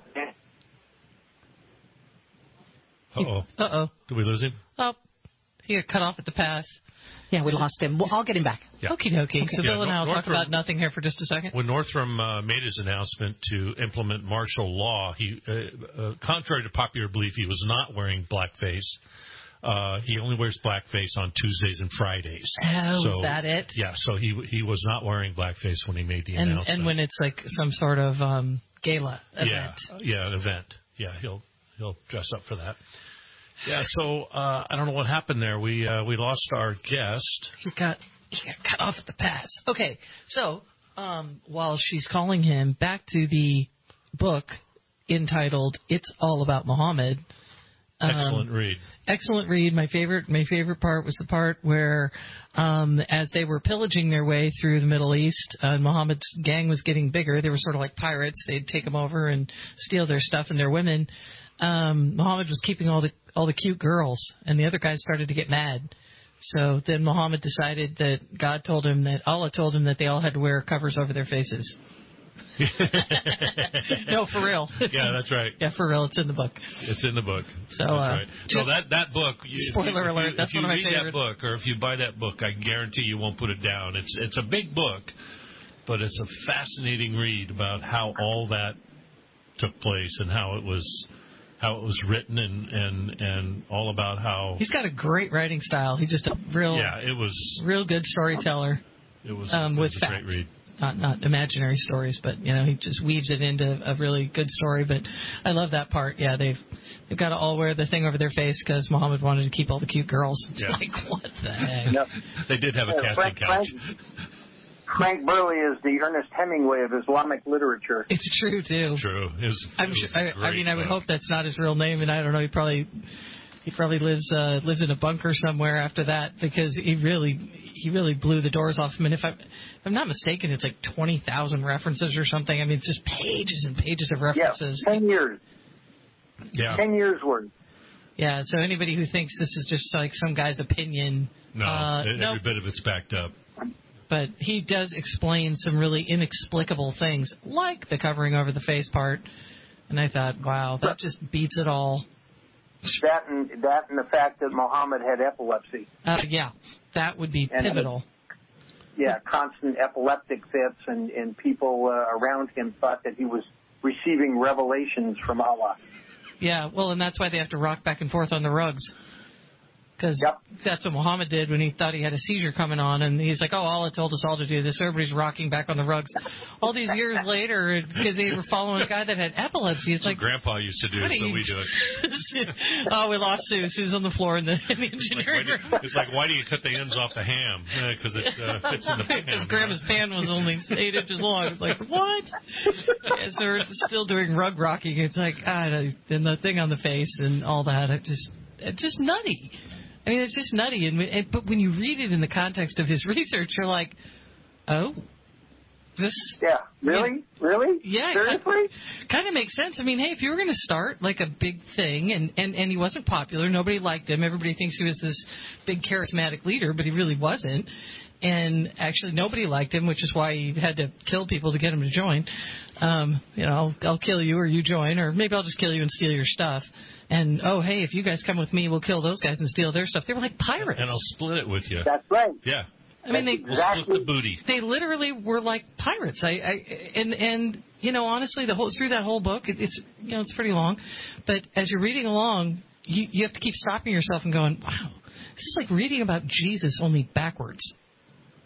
Uh oh. Uh oh. Did we lose him? Oh, he got cut off at the pass. Yeah, we lost him. Well, I'll get him back. Yeah. Okie dokie. So Yeah, Bill and I will talk Northam- about nothing here for just a second. When Northam uh, made his announcement to implement martial law, he, uh, uh, contrary to popular belief, he was not wearing blackface. Uh, he only wears blackface on Tuesdays and Fridays. Oh, so, is that it? Yeah, so he he was not wearing blackface when he made the And announcement. and when it's like some sort of um, gala event. Yeah, yeah, an event. Yeah, he'll he'll dress up for that. Yeah, so uh, I don't know what happened there. We uh, we lost our guest. He got he got cut off at the pass. Okay, so um, while she's calling him, back to the book entitled "It's All About Muhammad." Um, Excellent read. Excellent read. My favorite, my favorite part was the part where, um, as they were pillaging their way through the Middle East, uh, Muhammad's gang was getting bigger. They were sort of like pirates. They'd take them over and steal their stuff and their women. Um, Muhammad was keeping all the all the cute girls, and the other guys started to get mad. So then Muhammad decided that God told him that Allah told him that they all had to wear covers over their faces. No, for real. Yeah, that's right. Yeah, for real. It's in the book. It's in the book. So, that's uh, right. So just- that that book. You, Spoiler if you, alert, If you, that's if you one of my read favorite. that book, or if you buy that book, I guarantee you won't put it down. It's it's a big book, but it's a fascinating read about how all that took place and how it was how it was written and and and all about how. He's got a great writing style. He's just a real, Yeah, it was. real good storyteller. It was. Um, it with was a fact. great read. Not not imaginary stories, but you know he just weaves it into a really good story. But I love that part. Yeah, they've they've got to all wear the thing over their face because Muhammad wanted to keep all the cute girls. It's Yeah. like what the heck? Yep. They did have a Yeah, casting Frank, couch. Frank, Frank Burley is the Ernest Hemingway of Islamic literature. It's true too. True. It was, I'm it sure, was I, a I great mean, I would book. hope that's not his real name, and I don't know. He probably he probably lives uh, lives in a bunker somewhere after that because he really he really blew the doors off him. And if I if I'm not mistaken, it's like twenty thousand references or something. I mean, it's just pages and pages of references. Yeah, ten years. Yeah. Ten years worth. Yeah. So anybody who thinks this is just like some guy's opinion, No, uh, every nope. bit of it's backed up. But he does explain some really inexplicable things, like the covering over the face part. And I thought, wow, that just beats it all. That and that and the fact that Muhammad had epilepsy. Uh, yeah, that would be And- pivotal. Yeah, constant epileptic fits, and and people uh, around him thought that he was receiving revelations from Allah. Yeah, well, and that's why they have to rock back and forth on the rugs. Because that's what Muhammad did when he thought he had a seizure coming on, and he's like, oh, Allah told us all to do this. So everybody's rocking back on the rugs. All these years later, because they were following a guy that had epilepsy, it's like, Grandpa used to do What it, do so you- we do it. oh, we lost Sue. Sue's on the floor in the, in the engineering room. It's like, why do you cut the ends off the ham? Because it uh, fits in the pan. Because Grandma's pan was only eight inches long. It's like, what? Yeah, so we're still doing rug rocking. It's like, ah, and the thing on the face and all that. It just, it's just nutty. I mean, it's just nutty. And, and but when you read it in the context of his research, you're like, oh, this. Yeah, really, really, yeah, seriously, kind of makes sense. I mean, hey, if you were going to start like a big thing, and and and he wasn't popular, nobody liked him. Everybody thinks he was this big charismatic leader, but he really wasn't. And actually, nobody liked him, which is why he had to kill people to get him to join. Um, you know, I'll, I'll kill you or you join, or maybe I'll just kill you and steal your stuff. And, oh, hey, if you guys come with me, we'll kill those guys and steal their stuff. They were like pirates. And I'll split it with you. That's right. Yeah. I mean, they We'll split the booty. They literally were like pirates. I, I and and you know, honestly, the whole through that whole book, it, it's you know, it's pretty long, but as you're reading along, you you have to keep stopping yourself and going, wow, this is like reading about Jesus only backwards.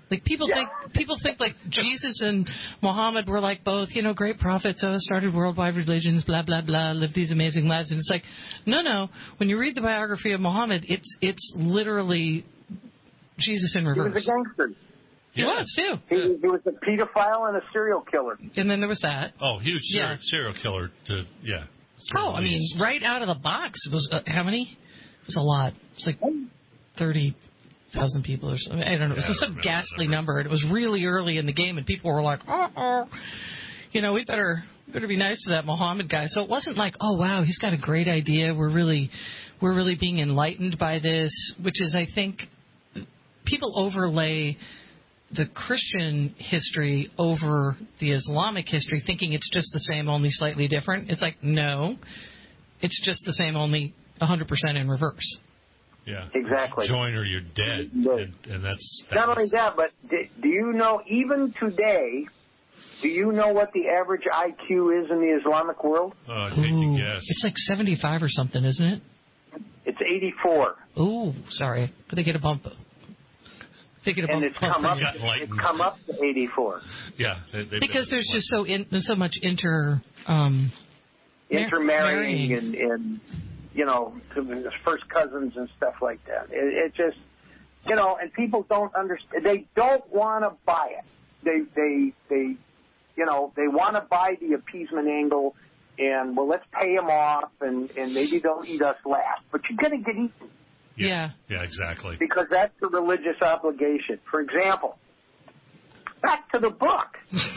Like people Yeah. think people think like Jesus and Muhammad were like both, you know, great prophets, oh, started worldwide religions, blah blah blah, lived these amazing lives, and it's like, no, no. When you read the biography of Muhammad, it's it's literally Jesus in He reverse. was a gangster. He was too. He, he was a pedophile and a serial killer. And then there was that. Oh, huge serial, Yeah. serial killer. To yeah. Oh, I mean, right out of the box, it was uh, how many? It was a lot. It was like thirty thousand people or something. I don't know. It was Yeah, I some don't ghastly number. And it was really early in the game, and people were like, uh-oh. You know, we better better be nice to that Muhammad guy. So it wasn't like, oh, wow, he's got a great idea. We're really, we're really being enlightened by this, which is, I think, people overlay the Christian history over the Islamic history, thinking it's just the same, only slightly different. It's like, no, it's just the same, only one hundred percent in reverse. Yeah. Exactly. Join or you're dead. And, and that's. that Not was- only that, but do, do you know, even today, do you know what the average I Q is in the Islamic world? Oh, I'd hate Ooh, to guess. it's like seventy-five or something, isn't it? It's eighty-four. Ooh, sorry. Could they get a bump? They get a And bump it's come up, Got it's enlightened. come up to eighty-four. Yeah. They, they've because been- there's just so in, there's so much inter um, mar- Intermarrying marrying. and, and, you know, first cousins and stuff like that. It, it just, you know, and people don't understand. They don't want to buy it. They, they, they, you know, they want to buy the appeasement angle and, well, let's pay them off and, and maybe they'll eat us last. But you're going to get eaten. Yeah. Yeah, exactly. Because that's the religious obligation. For example, back to the book.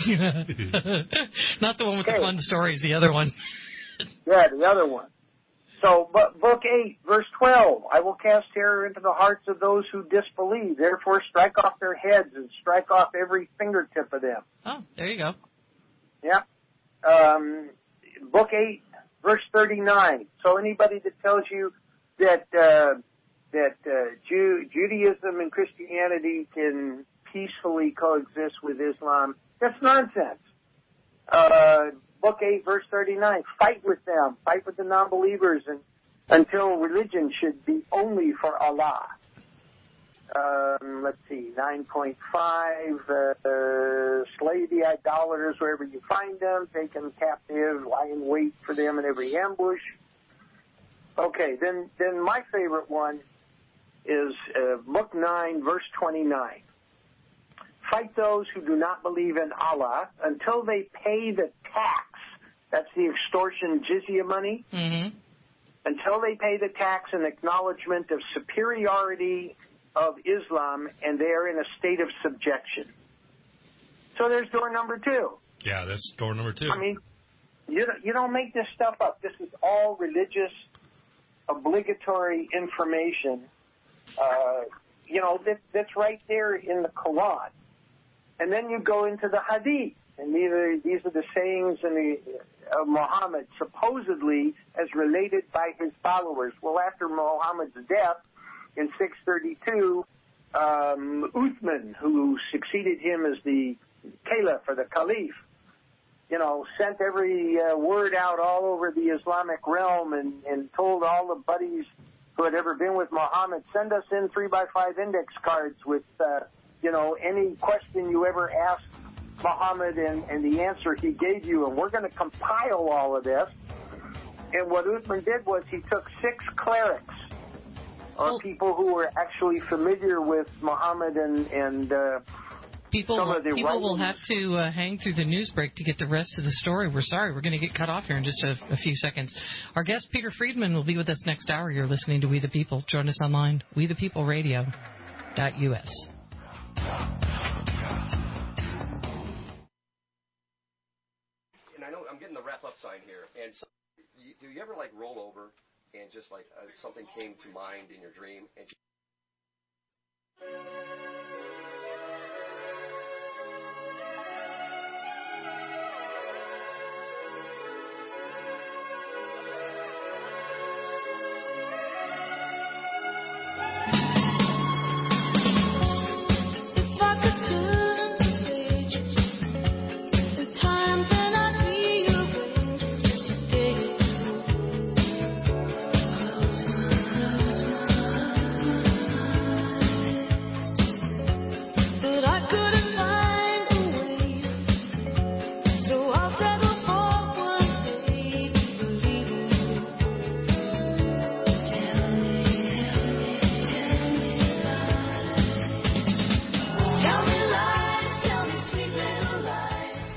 Not the one with Okay. the fun stories, the other one. Yeah, the other one. So, but book eight, verse twelve, I will cast terror into the hearts of those who disbelieve. Therefore, strike off their heads and strike off every fingertip of them. Oh, there you go. Yeah. Um, book eight, verse thirty-nine. So anybody that tells you that uh, that uh, Jew, Judaism and Christianity can peacefully coexist with Islam, that's nonsense. Uh, book eight, verse thirty-nine. Fight with them. Fight with the non-believers and, until religion should be only for Allah. Um, let's see, nine point five, uh, uh, slay the idolaters wherever you find them, take them captive, lie in wait for them in every ambush. Okay, then, then my favorite one is uh, book nine, verse twenty-nine. Fight those who do not believe in Allah until they pay the tax. That's the extortion jizya money. Mm-hmm. Until they pay the tax in acknowledgement of superiority of Islam, and they are in a state of subjection. So there's door number two. Yeah, that's door number two. I mean, you don't, you don't make this stuff up. This is all religious, obligatory information. Uh, you know, that, that's right there in the Quran. And then you go into the Hadith, and these are, these are the sayings in the, of Muhammad, supposedly as related by his followers. Well, after Muhammad's death in six thirty-two, um, Uthman, who succeeded him as the caliph or the caliph, you know, sent every uh, word out all over the Islamic realm and, and told all the buddies who had ever been with Muhammad, send us in three by five index cards with, uh, you know, any question you ever asked Muhammad and, and the answer he gave you, and we're going to compile all of this. And what Uthman did was he took six clerics, or people who were actually familiar with Muhammad and, and uh, People, some of the people will writings. have to uh, hang through the news break to get the rest of the story. We're sorry. We're going to get cut off here in just a, a few seconds. Our guest, Peter Friedman, will be with us next hour. You're listening to We the People. Join us online, we the people radio dot U S. And I know I'm getting the wrap up sign here. And so, you, do you ever like roll over and just like uh, something came to mind in your dream and you Close my eyes.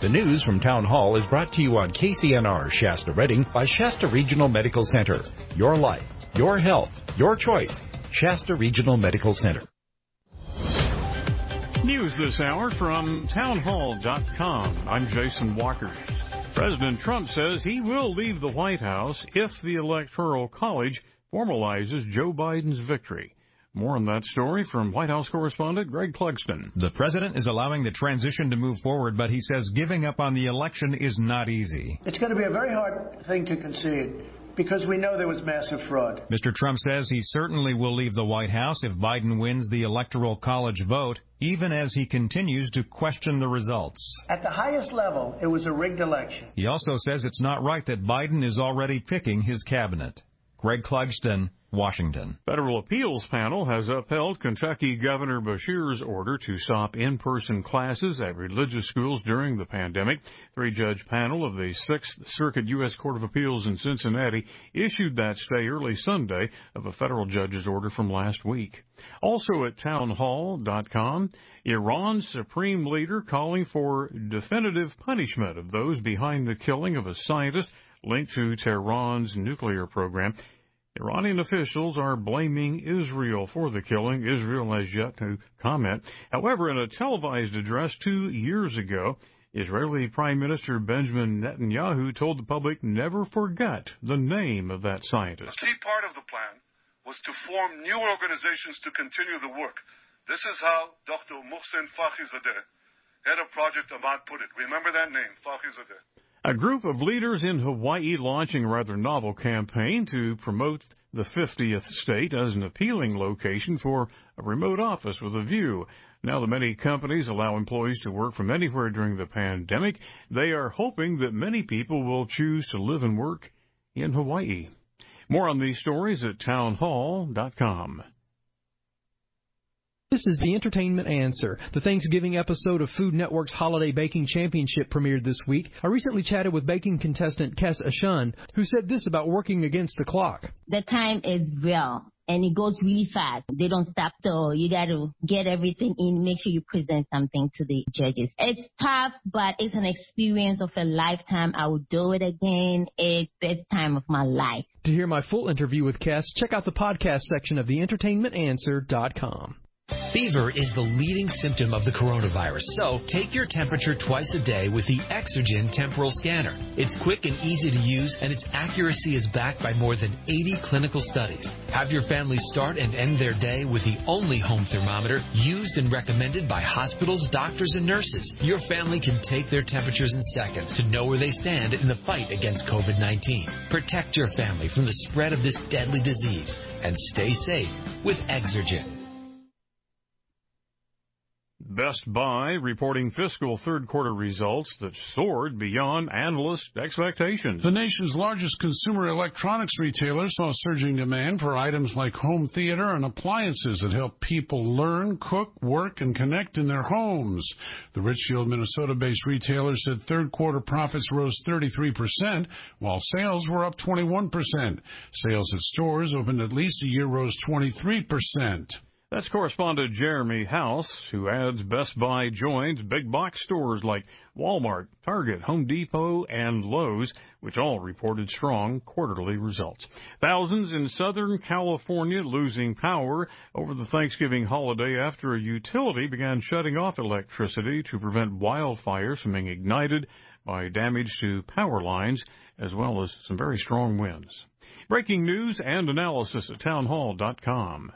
The news from Town Hall is brought to you on K C N R Shasta Redding by Shasta Regional Medical Center. Your life, your health, your choice. Shasta Regional Medical Center. News this hour from town hall dot com. I'm Jason Walker. President Trump says he will leave the White House if the Electoral College formalizes Joe Biden's victory. More on that story from White House correspondent Greg Clugston. The president is allowing the transition to move forward, but he says giving up on the election is not easy. It's going to be a very hard thing to concede because we know there was massive fraud. Mister Trump says he certainly will leave the White House if Biden wins the Electoral College vote, even as he continues to question the results. At the highest level, it was a rigged election. He also says it's not right that Biden is already picking his cabinet. Greg Clugston, Washington. Federal appeals panel has upheld Kentucky Governor Beshear's order to stop in-person classes at religious schools during the pandemic. Three-judge panel of the Sixth Circuit U S Court of Appeals in Cincinnati issued that stay early Sunday of a federal judge's order from last week. Also at town hall dot com, Iran's supreme leader calling for definitive punishment of those behind the killing of a scientist linked to Tehran's nuclear program. Iranian officials are blaming Israel for the killing. Israel has yet to comment. However, in a televised address two years ago, Israeli Prime Minister Benjamin Netanyahu told the public never forget the name of that scientist. A key part of the plan was to form new organizations to continue the work. This is how Doctor Mohsen Fakhrizadeh, head of Project Ahmad, put it. Remember that name, Fakhrizadeh. A group of leaders in Hawaii launching a rather novel campaign to promote the fiftieth state as an appealing location for a remote office with a view. Now that many companies allow employees to work from anywhere during the pandemic, they are hoping that many people will choose to live and work in Hawaii. More on these stories at town hall dot com. This is the Entertainment Answer. The Thanksgiving episode of Food Network's Holiday Baking Championship premiered this week. I recently chatted with baking contestant Kes Ashun, who said this about working against the clock. The time is real, and it goes really fast. They don't stop, so you got to get everything in, make sure you present something to the judges. It's tough, but it's an experience of a lifetime. I will do it again. It's the best time of my life. To hear my full interview with Kes, check out the podcast section of the entertainment answer dot com. Fever is the leading symptom of the coronavirus, so take your temperature twice a day with the Exergen temporal scanner. It's quick and easy to use, and its accuracy is backed by more than eighty clinical studies. Have your family start and end their day with the only home thermometer used and recommended by hospitals, doctors, and nurses. Your family can take their temperatures in seconds to know where they stand in the fight against COVID nineteen. Protect your family from the spread of this deadly disease and stay safe with Exergen. Best Buy reporting fiscal third quarter results that soared beyond analyst expectations. The nation's largest consumer electronics retailer saw surging demand for items like home theater and appliances that help people learn, cook, work, and connect in their homes. The Richfield, Minnesota-based retailer said third quarter profits rose thirty-three percent, while sales were up twenty-one percent. Sales at stores opened at least a year rose twenty-three percent. That's correspondent Jeremy House, who adds Best Buy joins big box stores like Walmart, Target, Home Depot, and Lowe's, which all reported strong quarterly results. Thousands in Southern California losing power over the Thanksgiving holiday after a utility began shutting off electricity to prevent wildfires from being ignited by damage to power lines, as well as some very strong winds. Breaking news and analysis at town hall dot com.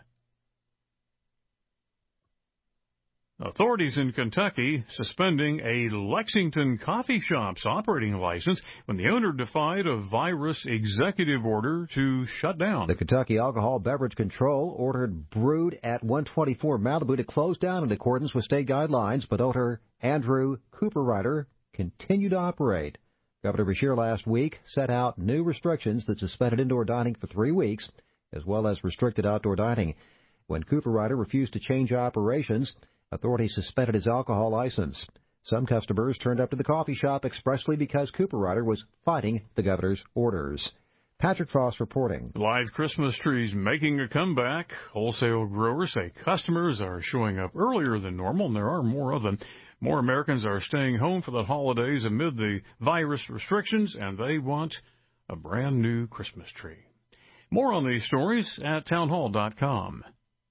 Authorities in Kentucky suspending a Lexington coffee shop's operating license when the owner defied a virus executive order to shut down. The Kentucky Alcohol Beverage Control ordered Brewed at one twenty-four Malibu to close down in accordance with state guidelines, but owner Andrew Cooperrider continued to operate. Governor Beshear last week set out new restrictions that suspended indoor dining for three weeks, as well as restricted outdoor dining. When Cooperrider refused to change operations, authorities suspended his alcohol license. Some customers turned up to the coffee shop expressly because Cooperrider was fighting the governor's orders. Patrick Frost reporting. Live Christmas trees making a comeback. Wholesale growers say customers are showing up earlier than normal, and there are more of them. More Americans are staying home for the holidays amid the virus restrictions, and they want a brand new Christmas tree. More on these stories at townhall dot com.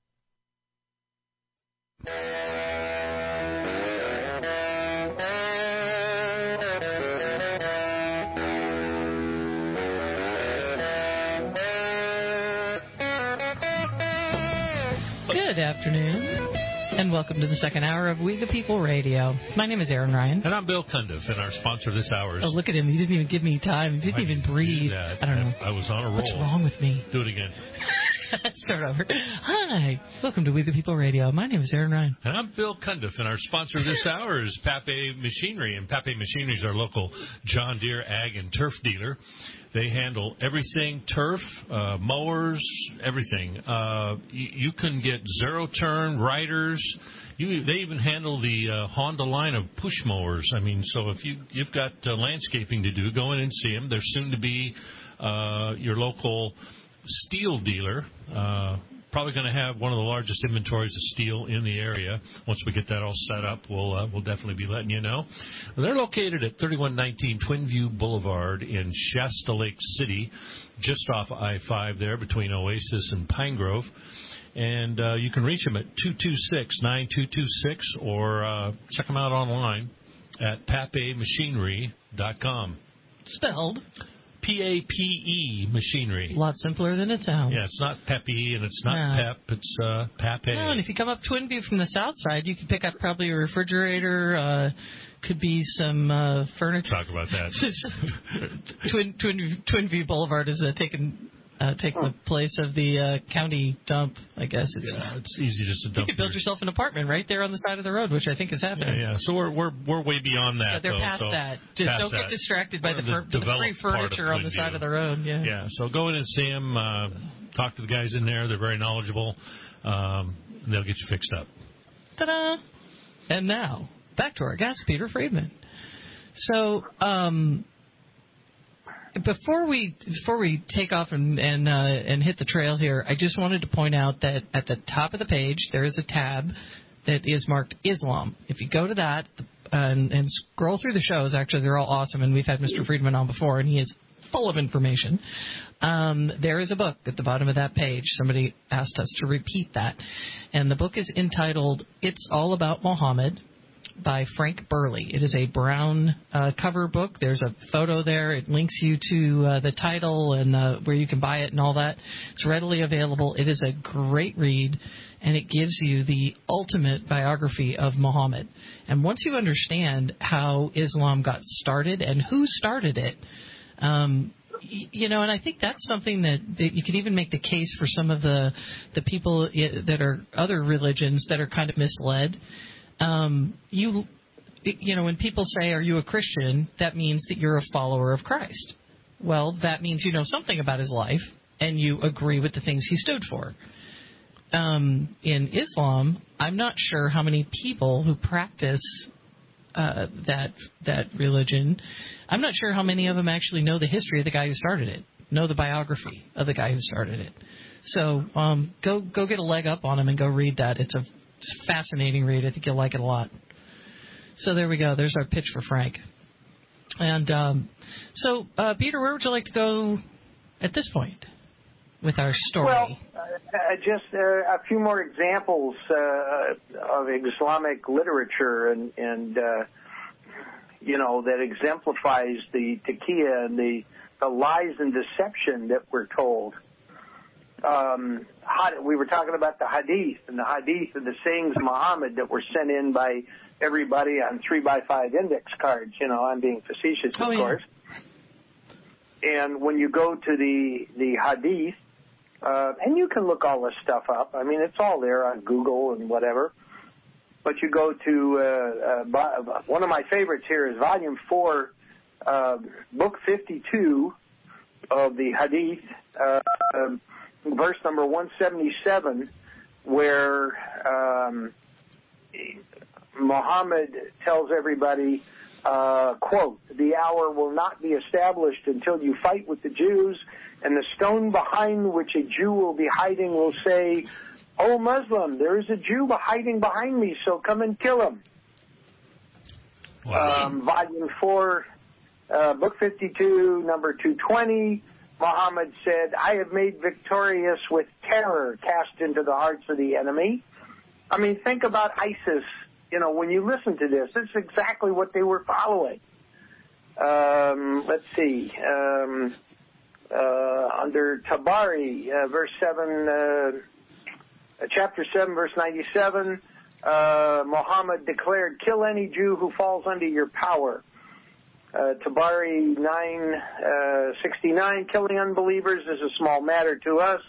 Good afternoon, and welcome to the second hour of We the People Radio. My name is Aaron Ryan. And I'm Bill Cundiff, and our sponsor this hour is... Oh, look at him. He didn't even give me time. He didn't I even didn't breathe. do that. I don't know. I was on a roll. What's wrong with me? Do it again. Start over. Hi. Welcome to We the People Radio. My name is Aaron Ryan. And I'm Bill Cundiff, and our sponsor this hour is Pape Machinery. And Pape Machinery is our local John Deere ag and turf dealer. They handle everything, turf, uh, mowers, everything. Uh, you, you can get zero-turn, riders. You, they even handle the uh, Honda line of push mowers. I mean, so if you, you've got uh, landscaping to do, go in and see them. They're soon to be uh, your local steel dealer. Uh, probably going to have one of the largest inventories of steel in the area. Once we get that all set up, we'll uh, we'll definitely be letting you know. They're located at thirty-one nineteen Twin View Boulevard in Shasta Lake City, just off I five there between Oasis and Pine Grove. And uh, you can reach them at two two six, nine two two six or uh, check them out online at pape machinery dot com. Spelled? P A P E Machinery. A lot simpler than it sounds. Yeah, it's not Peppy, and it's not No. Pep. It's uh, Pape. No, and if you come up Twin View from the south side, you can pick up probably a refrigerator, uh, could be some uh, furniture. Talk about that. Twin, Twin, Twin View Boulevard is uh, taking uh, taking the place of the uh, county dump, I guess. It's, Yeah, it's easy just to you dump. could build yourself an apartment right there on the side of the road, which I think is Yeah, happening. yeah. So we're we're we're way beyond that. Yeah, they're though, past so that. Just past don't that. get distracted by We're the, in fur- the free developed part of furniture on the Twin side View. of the road. Yeah. Yeah, so go in and see them. Uh, talk to the guys in there. They're very knowledgeable. Um, and they'll get you fixed up. Ta-da! And now, back to our guest, Peter Friedman. So, um, before we before we take off and and, uh, and hit the trail here, I just wanted to point out that at the top of the page there is a tab that is marked Islam. If you go to that and, and scroll through the shows, actually they're all awesome, and we've had Mister Friedman on before, and he is full of information. Um, there is a book at the bottom of that page. Somebody asked us to repeat that, and the book is entitled "It's All About Muhammad" by Frank Burley. It is a brown uh, cover book. There's a photo there. It links you to uh, the title and uh, where you can buy it and all that. It's readily available. It is a great read, and it gives you the ultimate biography of Muhammad. And once you understand how Islam got started and who started it, um, y- you know, and I think that's something that, that you could even make the case for some of the the people i- that are other religions that are kind of misled. Um, you, you know, when people say, "Are you a Christian?" that means that you're a follower of Christ. Well, that means you know something about his life and you agree with the things he stood for. Um, in Islam, I'm not sure how many people who practice uh, that that religion. I'm not sure how many of them actually know the history of the guy who started it, know the biography of the guy who started it. So um, go go get a leg up on him and go read that. It's a It's a fascinating read. I think you'll like it a lot. So there we go. There's our pitch for Frank. And um, so, uh, Peter, where would you like to go at this point with our story? Well, uh, just uh, a few more examples uh, of Islamic literature and, and uh, you know, that exemplifies the taqiyya and the, the lies and deception that we're told. Um, we were talking about the hadith and the hadith and the sayings of Muhammad that were sent in by everybody on three by five index cards. You know, I'm being facetious, of oh, yeah. course. And when you go to the the hadith, uh, and you can look all this stuff up. I mean, it's all there on Google and whatever. But you go to uh, uh, one of my favorites here is Volume Four, uh, Book fifty-two of the hadith. Uh, um, Verse number one seventy-seven, where um, Muhammad tells everybody Uh, quote, the hour will not be established until you fight with the Jews, and the stone behind which a Jew will be hiding will say, "O Muslim, there is a Jew hiding behind me, so come and kill him." Wow. Um, volume four, uh, book fifty-two, number two twenty, Muhammad said, "I have made victorious with terror cast into the hearts of the enemy." I mean, think about ISIS. You know, when you listen to this, this is exactly what they were following. Um, let's see. Um, uh, under Tabari, uh, verse seven, uh, chapter seven, verse ninety-seven, uh, Muhammad declared, "Kill any Jew who falls under your power." Uh, Tabari nine sixty-nine, killing unbelievers is a small matter to us.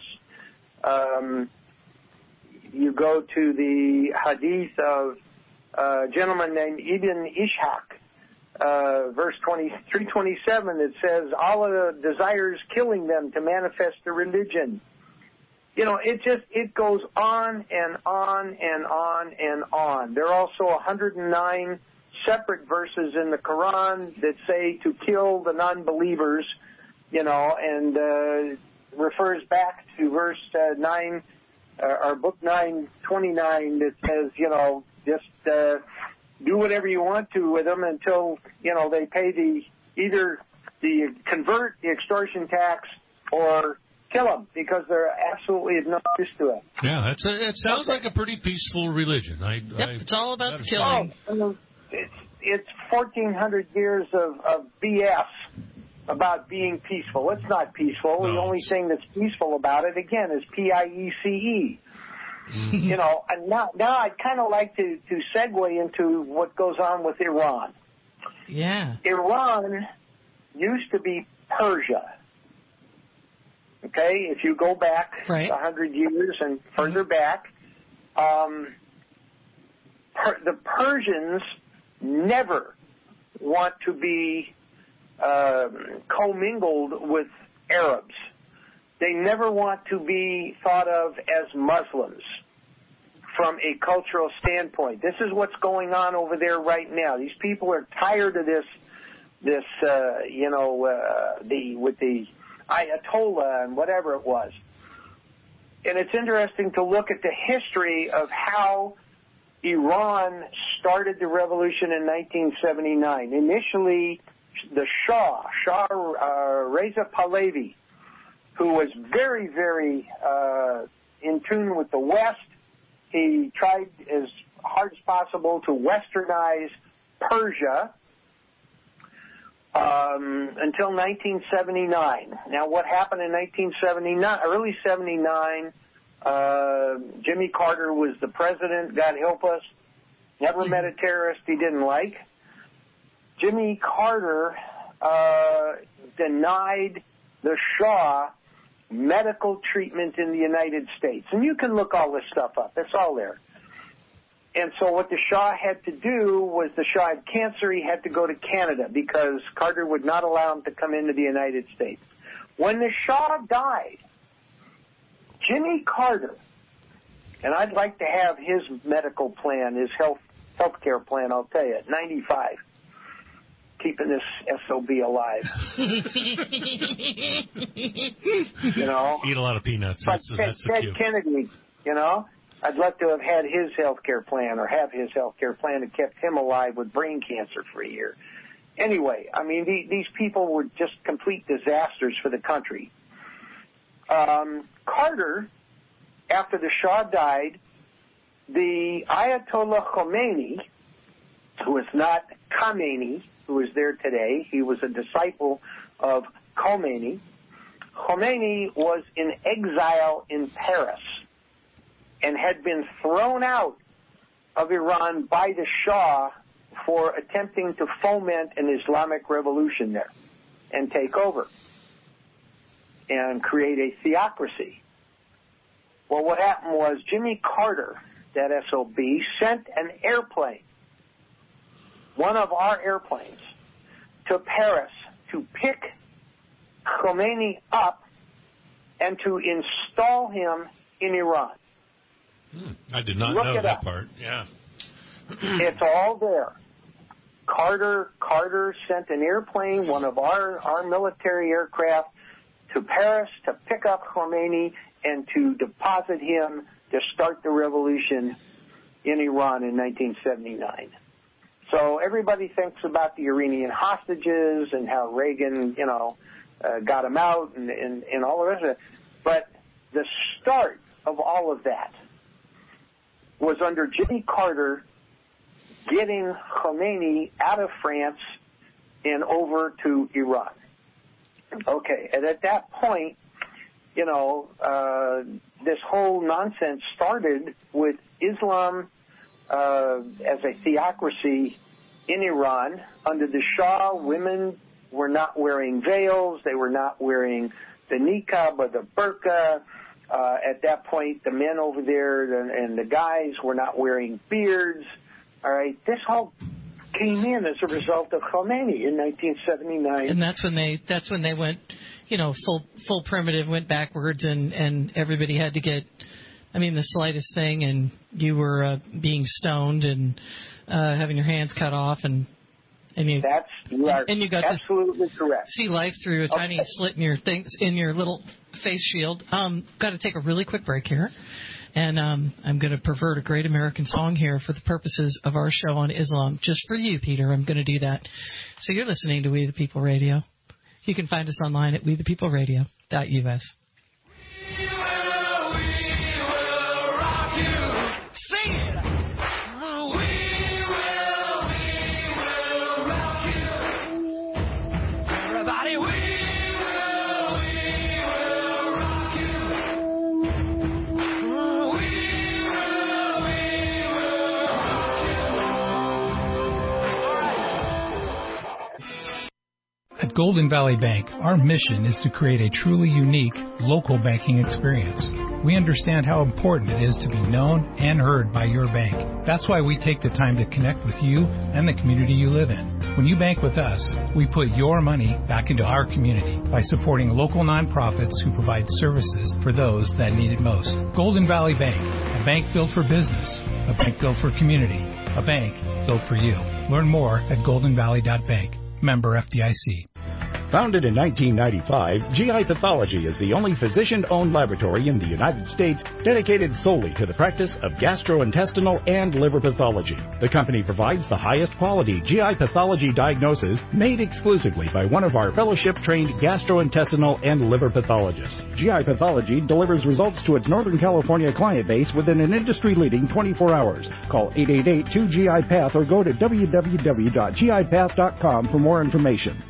Um, you go to the hadith of a gentleman named Ibn Ishaq, uh, verse twenty-three twenty-seven, that says, Allah desires killing them to manifest the religion. You know, it just, it goes on and on and on and on. There are also one hundred nine separate verses in the Quran that say to kill the non-believers, you know, and uh, refers back to verse uh, nine, uh, or book nine twenty-nine that says, you know, just uh, do whatever you want to with them until, you know, they pay the, either the convert, the extortion tax, or kill them because they're absolutely of no use to it. Yeah, that's a, it sounds Okay. like a pretty peaceful religion. I, Yep, I, it's all about that is- killing. Oh, it's, it's fourteen hundred years of, of B S about being peaceful. It's not peaceful. No. The only thing that's peaceful about it, again, is P I E C E. You know, and now, now I'd kind of like to, to segue into what goes on with Iran. Yeah. Iran used to be Persia. Okay, if you go back Right. a hundred years and further back, um, per, the Persians never want to be um, commingled with Arabs. They never want to be thought of as Muslims from a cultural standpoint. This is what's going on over there right now. These people are tired of this, this, uh, you know, uh, the with the Ayatollah and whatever it was. And it's interesting to look at the history of how Iran started the revolution in nineteen seventy-nine. Initially, the Shah, Shah uh, Reza Pahlavi, who was very, very uh, in tune with the West. He tried as hard as possible to westernize Persia um, until nineteen seventy-nine. Now, what happened in nineteen seventy-nine, early seventy-nine, uh, Jimmy Carter was the president, God help us, never met a terrorist he didn't like. Jimmy Carter uh, denied the Shah medical treatment in the United States. And you can look all this stuff up. It's all there. And so what the Shah had to do was, the Shah had cancer. He had to go to Canada because Carter would not allow him to come into the United States. When the Shah died, Jimmy Carter, and I'd like to have his medical plan, his health health care plan, I'll tell you, at ninety-five. Keeping this S O B alive. You know? Eat a lot of peanuts. But That's, Ted, that's the Ted cue. Kennedy, you know? I'd love to have had his health care plan, or have his health care plan that kept him alive with brain cancer for a year. Anyway, I mean, the, these people were just complete disasters for the country. Um, Carter, after the Shah died, the Ayatollah Khomeini, who is not Khamenei, who is there today, he was a disciple of Khomeini. Khomeini was in exile in Paris and had been thrown out of Iran by the Shah for attempting to foment an Islamic revolution there and take over and create a theocracy. Well, what happened was Jimmy Carter, that S O B, sent an airplane, one of our airplanes, to Paris to pick Khomeini up and to install him in Iran. Hmm, I did not Look know it that up. part. Yeah. It's all there. Carter Carter sent an airplane, one of our, our military aircraft, to Paris to pick up Khomeini and to deposit him to start the revolution in Iran in nineteen seventy-nine. So everybody thinks about the Iranian hostages and how Reagan, you know, uh, got them out and, and, and all the rest of it. But the start of all of that was under Jimmy Carter getting Khomeini out of France and over to Iran. Okay, and at that point, you know, uh, this whole nonsense started with Islam uh, as a theocracy in Iran. Under the Shah, women were not wearing veils. They were not wearing the niqab or the burqa. Uh, at that point, the men over there and, and the guys were not wearing beards. All right, this all came in as a result of Khomeini in nineteen seventy-nine. And that's when they that's when they went, you know, full full primitive, went backwards, and, and everybody had to get, I mean, the slightest thing, and you were uh, being stoned and uh, having your hands cut off, and and you that's you are and you got absolutely to correct. See life through a Okay. tiny slit in your things in your little face shield. Um, got to take a really quick break here. And um, I'm going to pervert a great American song here for the purposes of our show on Islam. Just for you, Peter, I'm going to do that. So you're listening to We the People Radio. You can find us online at we the people radio dot U S. Sing it! We will, we will rock you. Everybody, we will, we will rock you. We will, we will rock you. At Golden Valley Bank, our mission is to create a truly unique local banking experience. We understand how important it is to be known and heard by your bank. That's why we take the time to connect with you and the community you live in. When you bank with us, we put your money back into our community by supporting local nonprofits who provide services for those that need it most. Golden Valley Bank, a bank built for business, a bank built for community, a bank built for you. Learn more at golden valley dot bank. Member F D I C. Founded in nineteen ninety-five, G I Pathology is the only physician-owned laboratory in the United States dedicated solely to the practice of gastrointestinal and liver pathology. The company provides the highest quality G I pathology diagnosis made exclusively by one of our fellowship-trained gastrointestinal and liver pathologists. G I Pathology delivers results to its Northern California client base within an industry-leading twenty-four hours. Call eight eight eight, two G I Path or go to w w w dot g i path dot com for more information.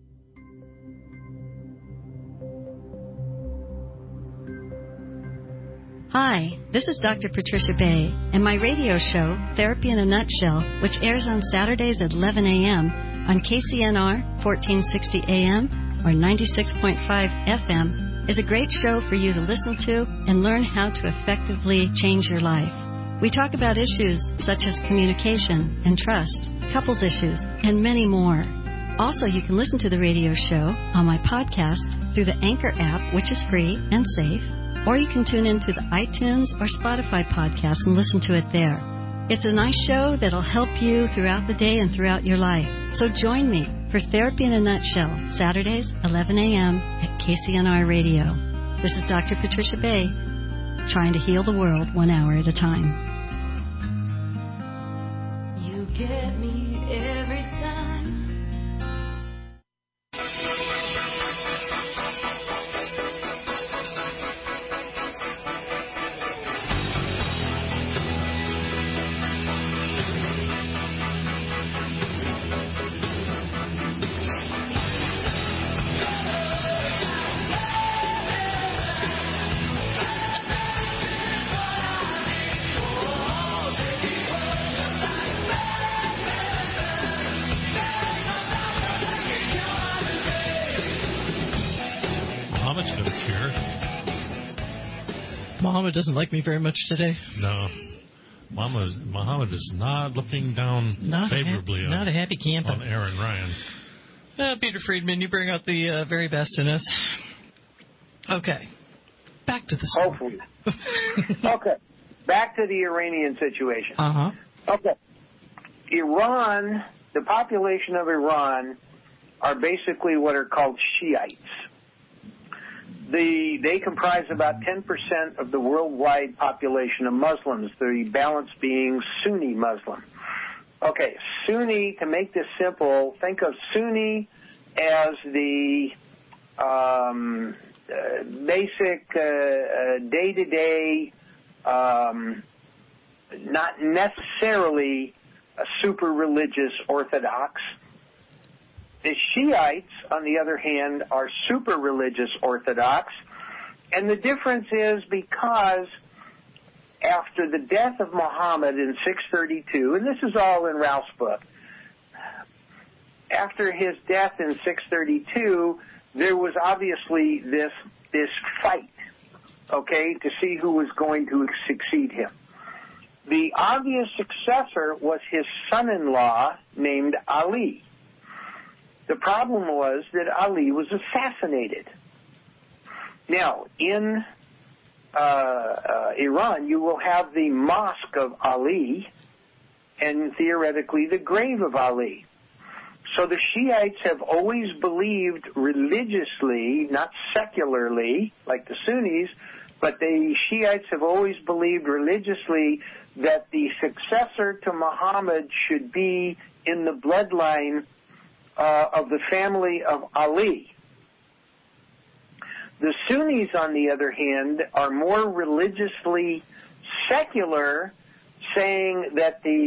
Hi, this is Doctor Patricia Bay, and my radio show, Therapy in a Nutshell, which airs on Saturdays at eleven a.m. on K C N R fourteen sixty A M or ninety-six point five F M, is a great show for you to listen to and learn how to effectively change your life. We talk about issues such as communication and trust, couples issues, and many more. Also, you can listen to the radio show on my podcast through the Anchor app, which is free and safe, or you can tune into the iTunes or Spotify podcast and listen to it there. It's a nice show that'll help you throughout the day and throughout your life. So join me for Therapy in a Nutshell, Saturdays, eleven a.m. at K C N R Radio. This is Doctor Patricia Bay, trying to heal the world one hour at a time. You get me every time. Muhammad doesn't like me very much today. No. Mama, Muhammad is not looking down not favorably a, on, not a happy camper. on Aaron Ryan. Uh, Peter Friedman, you bring out the uh, very best in us. Okay. Back to the story. Hopefully. Okay. Back to the Iranian situation. Uh-huh. Okay. Iran, the population of Iran are basically what are called Shiites. The, they comprise about ten percent of the worldwide population of Muslims, the balance being Sunni Muslim. Okay, Sunni, to make this simple, think of Sunni as the um, uh, basic uh, uh, day-to-day, um, not necessarily a super religious Orthodox. The Shiites, on the other hand, are super religious Orthodox, and the difference is because after the death of Muhammad in six thirty-two, and this is all in Ralph's book, after his death in six thirty-two, there was obviously this this fight, okay, to see who was going to succeed him. The obvious successor was his son-in-law named Ali. The problem was that Ali was assassinated. Now, in uh, uh, Iran, you will have the mosque of Ali and theoretically the grave of Ali. So the Shiites have always believed religiously, not secularly like the Sunnis, but the Shiites have always believed religiously that the successor to Muhammad should be in the bloodline Uh, of the family of Ali. The Sunnis, on the other hand, are more religiously secular, saying that the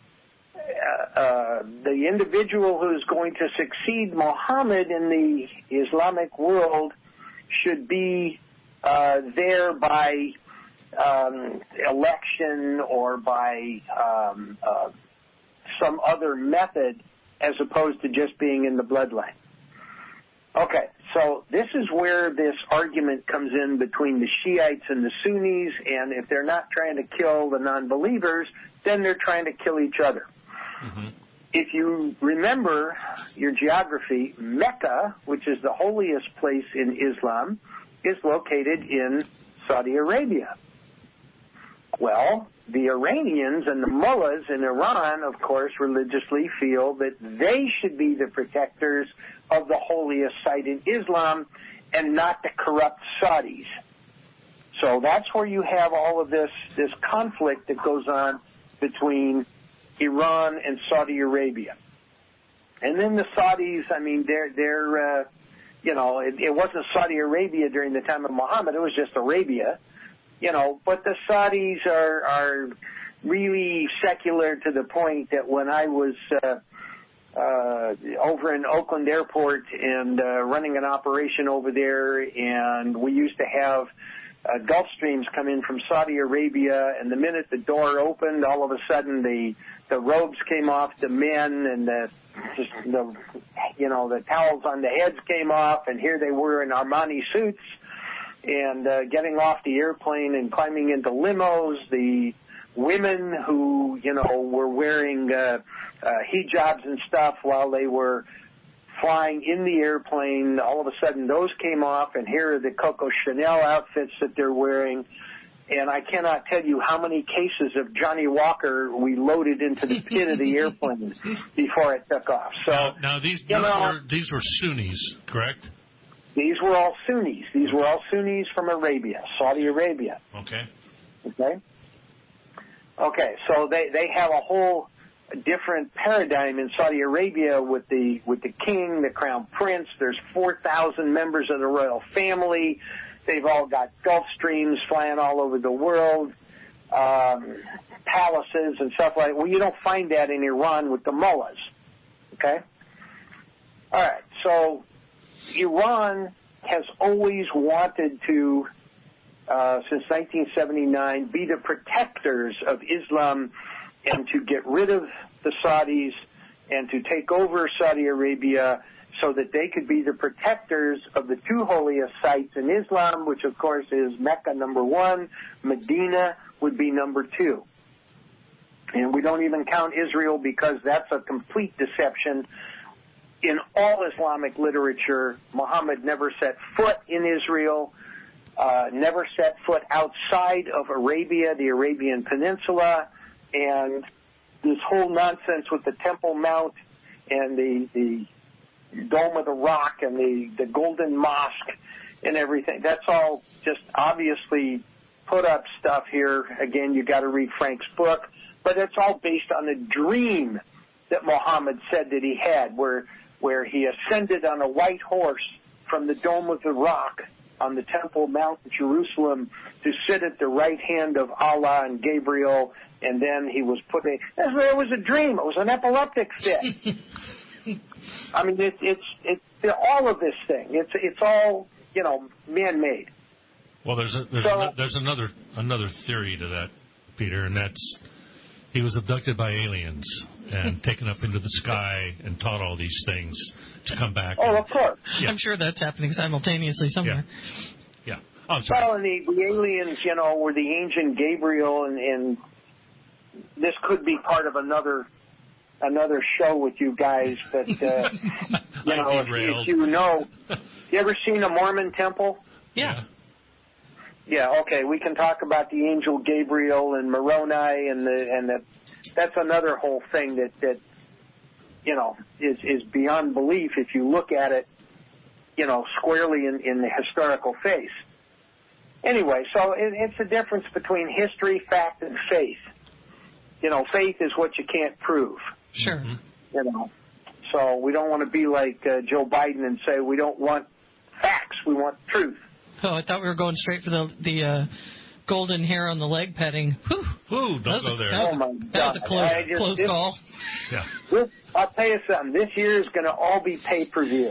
uh, uh, the individual who is going to succeed Muhammad in the Islamic world should be uh, there by um, election or by um, uh, some other method, as opposed to just being in the bloodline. Okay, so this is where this argument comes in between the Shiites and the Sunnis, and if they're not trying to kill the non-believers, then they're trying to kill each other. Mm-hmm. If you remember your geography, Mecca, which is the holiest place in Islam, is located in Saudi Arabia. Well, the Iranians and the mullahs in Iran, of course, religiously feel that they should be the protectors of the holiest site in Islam and not the corrupt Saudis. So that's where you have all of this, this conflict that goes on between Iran and Saudi Arabia. And then the Saudis, I mean, they're, they're uh, you know, it, it wasn't Saudi Arabia during the time of Muhammad, it was just Arabia. You know, but the Saudis are, are really secular to the point that when I was uh, uh, over in Oakland Airport and uh, running an operation over there, and we used to have uh, Gulf Streams come in from Saudi Arabia, and the minute the door opened, all of a sudden the the robes came off the men, and the just the you know the towels on the heads came off, and here they were in Armani suits. And uh, getting off the airplane and climbing into limos, the women who, you know, were wearing uh, uh, hijabs and stuff while they were flying in the airplane, all of a sudden those came off, and here are the Coco Chanel outfits that they're wearing. And I cannot tell you how many cases of Johnny Walker we loaded into the pit of the airplane before it took off. So now, now these, these, know, were, these were Sunnis, correct? These were all Sunnis. These were all Sunnis from Arabia, Saudi Arabia. Okay. Okay. Okay. So they, they have a whole different paradigm in Saudi Arabia with the with the king, the crown prince. There's four thousand members of the royal family. They've all got Gulf Streams flying all over the world, um, palaces and stuff like that. Well, you don't find that in Iran with the mullahs. Okay. All right. So Iran has always wanted to, uh, since nineteen seventy-nine, be the protectors of Islam and to get rid of the Saudis and to take over Saudi Arabia so that they could be the protectors of the two holiest sites in Islam, which of course is Mecca number one, Medina would be number two. And we don't even count Israel because that's a complete deception. In all Islamic literature, Muhammad never set foot in Israel, uh, never set foot outside of Arabia, the Arabian Peninsula, and this whole nonsense with the Temple Mount and the the Dome of the Rock and the, the Golden Mosque and everything. That's all just obviously put up stuff here. Again, you got to read Frank's book, but it's all based on a dream that Muhammad said that he had, where where he ascended on a white horse from the Dome of the Rock on the Temple Mount in Jerusalem to sit at the right hand of Allah and Gabriel, and then he was put in. It was a dream. It was an epileptic fit. I mean, it, it's it's all of this thing. It's it's all, you know, man-made. Well, there's a, there's, So- a, there's another another theory to that, Peter, and that's he was abducted by aliens and taken up into the sky and taught all these things to come back. Oh, and, of course. Yeah. I'm sure that's happening simultaneously somewhere. Yeah. Oh, I'm sorry. Well, and the, the aliens, you know, were the ancient Gabriel, and, and this could be part of another another show with you guys. But uh, you know, if, if you know, you ever seen a Mormon temple? Yeah. Yeah. Okay, we can talk about the angel Gabriel and Moroni, and the and the that's another whole thing that that you know is is beyond belief if you look at it, you know, squarely in, in the historical face. Anyway, so it, it's the difference between history, fact, and faith. You know, faith is what you can't prove. Sure. You know, so we don't want to be like uh, Joe Biden and say we don't want facts, we want truth. Oh, I thought we were going straight for the the uh, golden hair on the leg petting. Whew. Whew, don't That was go a- there. That was, Oh, my a- that was a God. close, I just- close this- call. Yeah. This, I'll tell you something. This year is going to all be pay-per-view.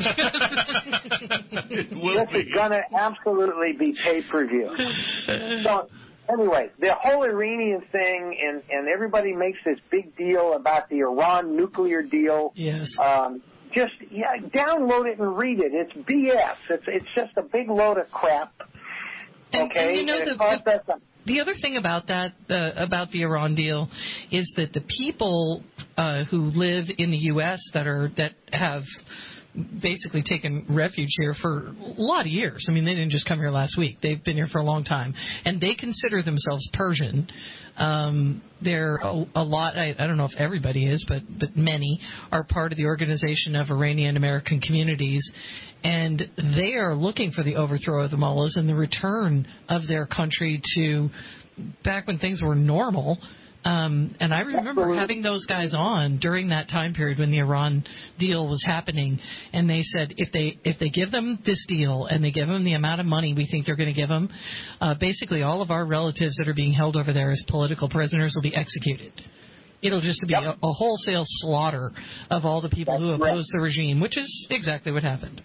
It will This is be. going to absolutely be pay-per-view. So, anyway, the whole Iranian thing, and, and everybody makes this big deal about the Iran nuclear deal. Yes. Um, just yeah, download it and read it. It's B S. It's it's just a big load of crap. And, Okay, and you know, and it the, costs us a- the other thing about that, uh, about the Iran deal, is that the people uh, who live in the U S that are that have basically taken refuge here for a lot of years. I mean, they didn't just come here last week. They've been here for a long time, and they consider themselves Persian. Um, they're a, a lot. I, I don't know if everybody is, but but many are part of the Organization of Iranian American Communities, and they are looking for the overthrow of the mullahs and the return of their country to back when things were normal. Um, and I remember having those guys on during that time period when the Iran deal was happening, and they said if they if they give them this deal and they give them the amount of money we think they're going to give them, uh, basically all of our relatives that are being held over there as political prisoners will be executed. It'll just be a, a wholesale slaughter of all the people who oppose the regime, which is exactly what happened.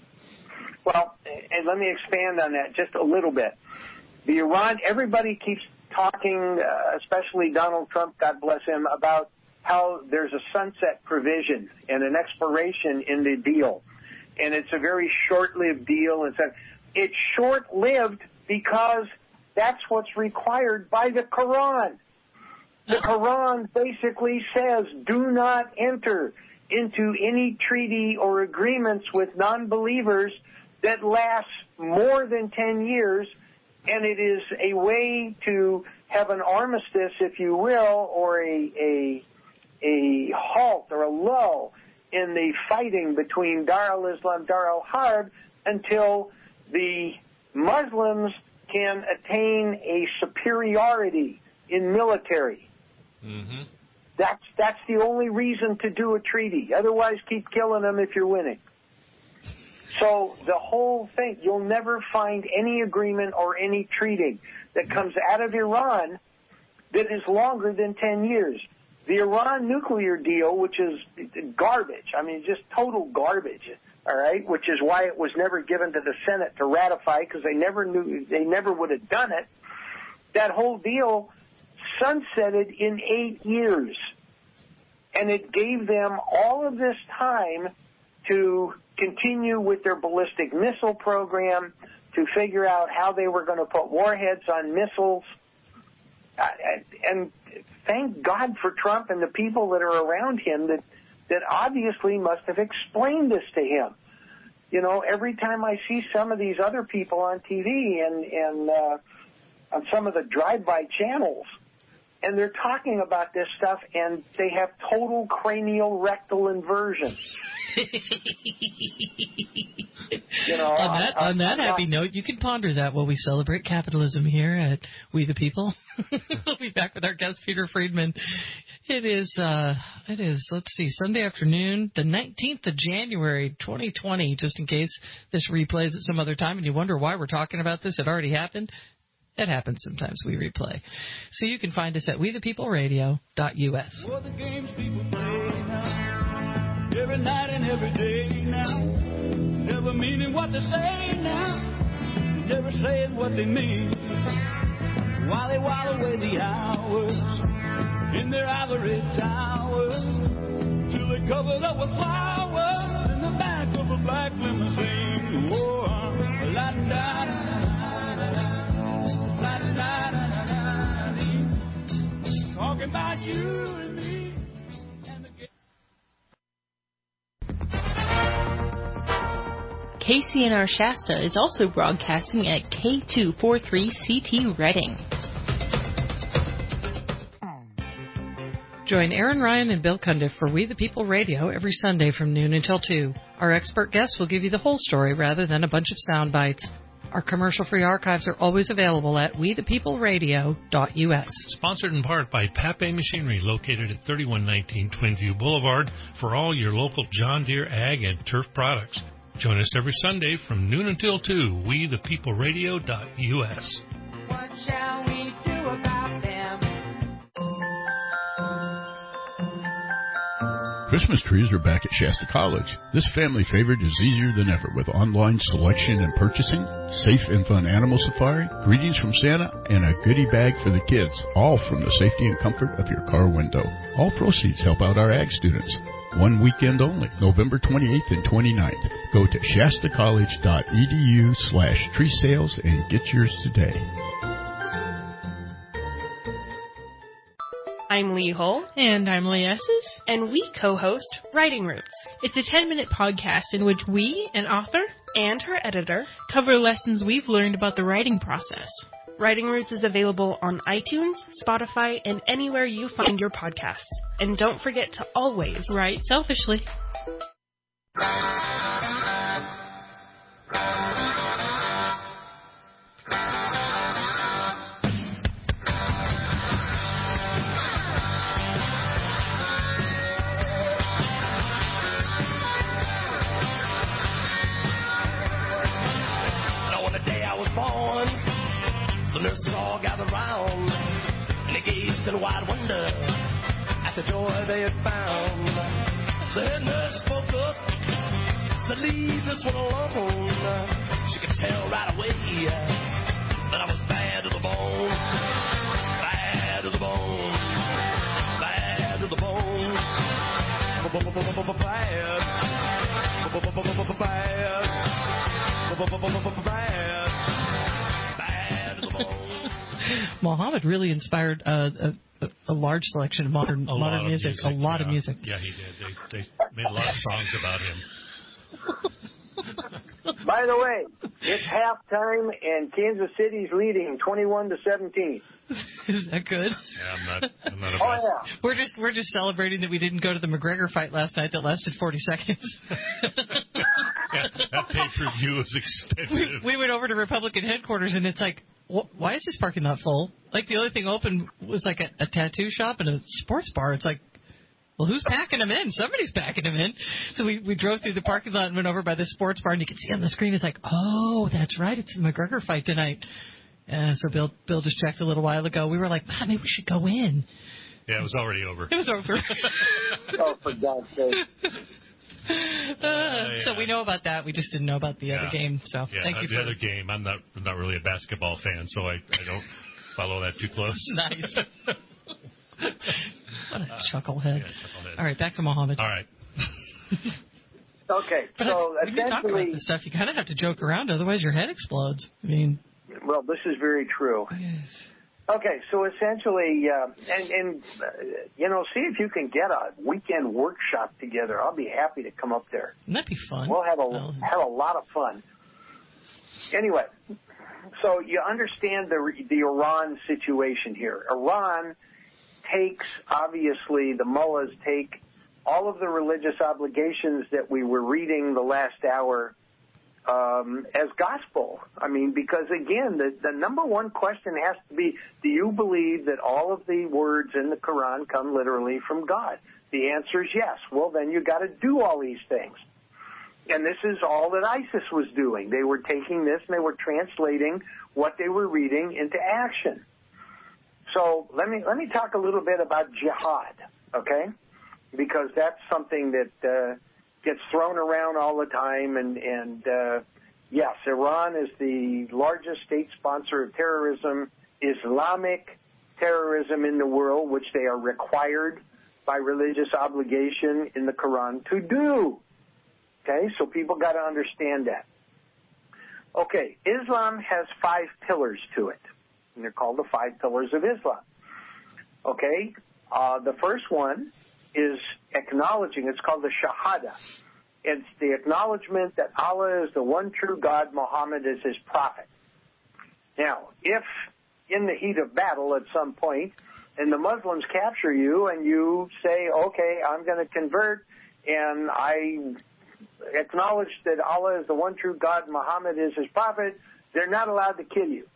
Well, and let me expand on that just a little bit. The Iran, everybody keeps talking, uh, especially Donald Trump, God bless him, about how there's a sunset provision and an expiration in the deal. And it's a very short-lived deal. It's, a, it's short-lived because that's what's required by the Quran. The Quran basically says, do not enter into any treaty or agreements with non-believers that lasts more than ten years, and it is a way to have an armistice, if you will, or a a, a halt or a lull in the fighting between Dar al-Islam, Dar al-Harb, until the Muslims can attain a superiority in military. Mm-hmm. That's that's the only reason to do a treaty. Otherwise, keep killing them if you're winning. So the whole thing, you'll never find any agreement or any treaty that comes out of Iran that is longer than ten years. The Iran nuclear deal, which is garbage, I mean, just total garbage, all right, which is why it was never given to the Senate to ratify, because they never knew, they never would have done it. That whole deal sunsetted in eight years, and it gave them all of this time to continue with their ballistic missile program, to figure out how they were going to put warheads on missiles. Uh, and thank God for Trump and the people that are around him that, that obviously must have explained this to him. You know, every time I see some of these other people on T V and, and uh, on some of the drive-by channels, and they're talking about this stuff, and they have total cranial rectal inversion. You know, on that, I, on that I, happy I, note, you can ponder that while we celebrate capitalism here at We the People. We'll be back with our guest, Peter Friedman. It is, uh, it is, let's see, Sunday afternoon, the nineteenth of January, twenty twenty, just in case this replays at some other time and you wonder why we're talking about this. It already happened. It happens sometimes. We replay. So you can find us at we the people radio dot U S. For the games people play now, every night and every day now, never meaning what they say now, never saying what they mean, while they while away the hours in their ivory towers, till they're covered up with flowers in the back of a black limousine. Oh, la da da la da da da, talking about you and me. K C N R Shasta is also broadcasting at K two forty-three C T Reading. Join Aaron Ryan and Bill Cundiff for We the People Radio every Sunday from noon until two. Our expert guests will give you the whole story rather than a bunch of sound bites. Our commercial-free archives are always available at we the people radio dot U S. Sponsored in part by Pape Machinery, located at thirty-one nineteen Twinview Boulevard, for all your local John Deere ag and turf products. Join us every Sunday from noon until two, we the people radio dot U S. What shall we do about them? Christmas trees are back at Shasta College. This family favorite is easier than ever with online selection and purchasing, safe and fun animal safari, greetings from Santa, and a goodie bag for the kids, all from the safety and comfort of your car window. All proceeds help out our ag students. One weekend only, November twenty-eighth and twenty-ninth. Go to shasta college dot e d u slash tree sales and get yours today. I'm Lee Hull. And I'm Lee Esses. And we co-host Writing Roots. It's a ten-minute podcast in which we, an author and her editor, cover lessons we've learned about the writing process. Writing Roots is available on iTunes, Spotify, and anywhere you find your podcasts. And don't forget to always write selfishly. Nurses all gathered round, and they gazed in wide wonder at the joy they had found. The head nurse spoke up, said, "Leave this one alone." She could tell right away that I was bad to the bone, bad to the bone, bad to the bone, bad, bad, bad. Muhammad really inspired uh, a, a large selection of modern a modern of music, music, a lot yeah. of music. Yeah, he did. They, they made a lot of songs about him. By the way, it's halftime and Kansas City's leading twenty-one to seventeen. Is that good? Yeah, I'm not. I'm not a oh, best. yeah. We're just we're just celebrating that we didn't go to the McGregor fight last night that lasted forty seconds. Yeah, that pay-per-view is expensive. We, we went over to Republican headquarters and it's like, why is this parking lot full? Like, the only thing open was like a, a tattoo shop and a sports bar. It's like, well, who's packing them in? Somebody's packing them in. So we, we drove through the parking lot and went over by the sports bar, and you can see on the screen, it's like, oh, that's right, it's the McGregor fight tonight. Uh, so Bill Bill just checked a little while ago. We were like, man, maybe we should go in. Yeah, it was already over. It was over. Oh, for God's sake. Uh, yeah. So we know about that. We just didn't know about the yeah. other game. So yeah, thank you the for other game. I'm not I'm not really a basketball fan, so I, I don't follow that too close. Nice. What a chucklehead. Yeah, chucklehead. All right, back to Muhammad. All right. Okay, but so when you talk about this stuff, you kind of have to joke around, otherwise your head explodes. I mean, well, this is very true. Yes. Okay, so essentially, uh, and, and uh, you know, see if you can get a weekend workshop together. I'll be happy to come up there. That'd be fun. We'll have a oh. have a lot of fun. Anyway, so you understand the the Iran situation here. Iran takes, obviously, the mullahs take all of the religious obligations that we were reading the last hour um, as gospel. I mean, because, again, the, the number one question has to be, do you believe that all of the words in the Quran come literally from God? The answer is yes. Well, then you got to do all these things. And this is all that ISIS was doing. They were taking this and they were translating what they were reading into action. So let me let me talk a little bit about jihad, okay? Because that's something that uh, gets thrown around all the time. And, and uh, yes, Iran is the largest state sponsor of terrorism, Islamic terrorism in the world, which they are required by religious obligation in the Quran to do. Okay, so people got to understand that. Okay, Islam has five pillars to it, and they're called the five pillars of Islam. Okay, uh, the first one is acknowledging, it's called the Shahada. It's the acknowledgement that Allah is the one true God, Muhammad is his prophet. Now, if in the heat of battle at some point, and the Muslims capture you and you say, okay, I'm going to convert, and I acknowledge that Allah is the one true God, Muhammad is his prophet, they're not allowed to kill you.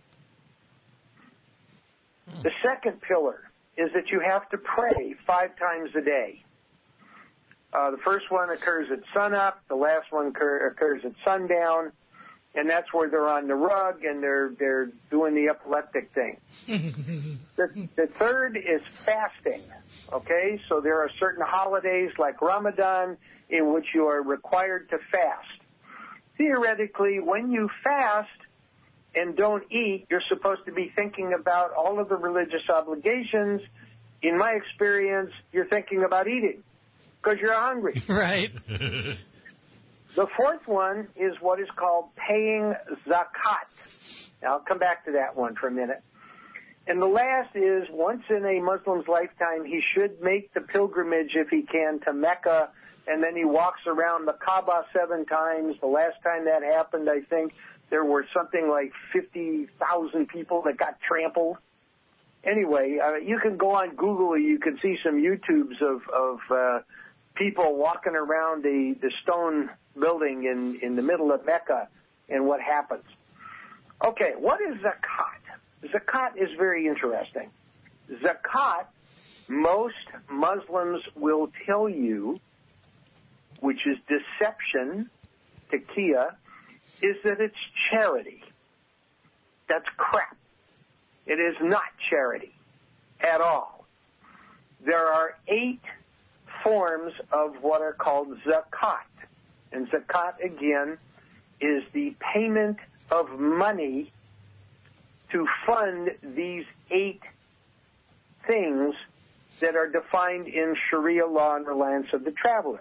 Hmm. The second pillar is that you have to pray five times a day. Uh, the first one occurs at sunup, the last one occur, occurs at sundown, and that's where they're on the rug and they're they're doing the epileptic thing. the, the third is fasting, okay? So there are certain holidays like Ramadan in which you are required to fast. Theoretically, when you fast and don't eat, you're supposed to be thinking about all of the religious obligations. In my experience, you're thinking about eating because you're hungry. Right. The fourth one is what is called paying zakat. Now, I'll come back to that one for a minute. And the last is, once in a Muslim's lifetime, he should make the pilgrimage, if he can, to Mecca, and then he walks around the Kaaba seven times. The last time that happened, I think, there were something like fifty thousand people that got trampled. Anyway, uh, you can go on Google, you can see some YouTubes of, of uh, people walking around the, the stone building in, in the middle of Mecca and what happens. Okay, what is zakat? Zakat is very interesting. Zakat, most Muslims will tell you, which is deception, taqiyya, is that it's charity. That's crap. It is not charity at all. There are eight forms of what are called zakat. And zakat, again, is the payment of money to fund these eight things that are defined in Sharia law in Reliance of the Traveler.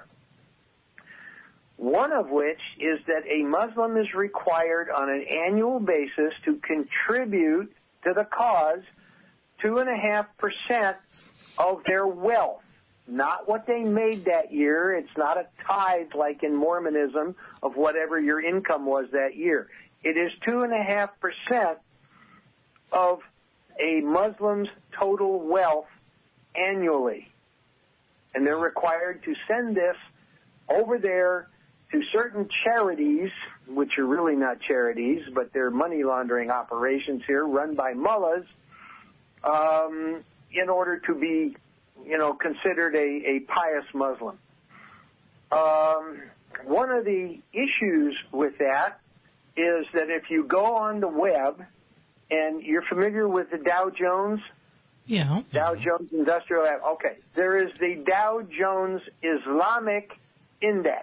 One of which is that a Muslim is required on an annual basis to contribute to the cause two and a half percent of their wealth. Not what they made that year. It's not a tithe like in Mormonism of whatever your income was that year. It is two and a half percent of a Muslim's total wealth annually. And they're required to send this over there to certain charities, which are really not charities, but they're money laundering operations here run by mullahs, um, in order to be, you know, considered a, a pious Muslim. Um, one of the issues with that is that if you go on the web, and you're familiar with the Dow Jones? Yeah. Dow Jones Industrial, okay. There is the Dow Jones Islamic Index.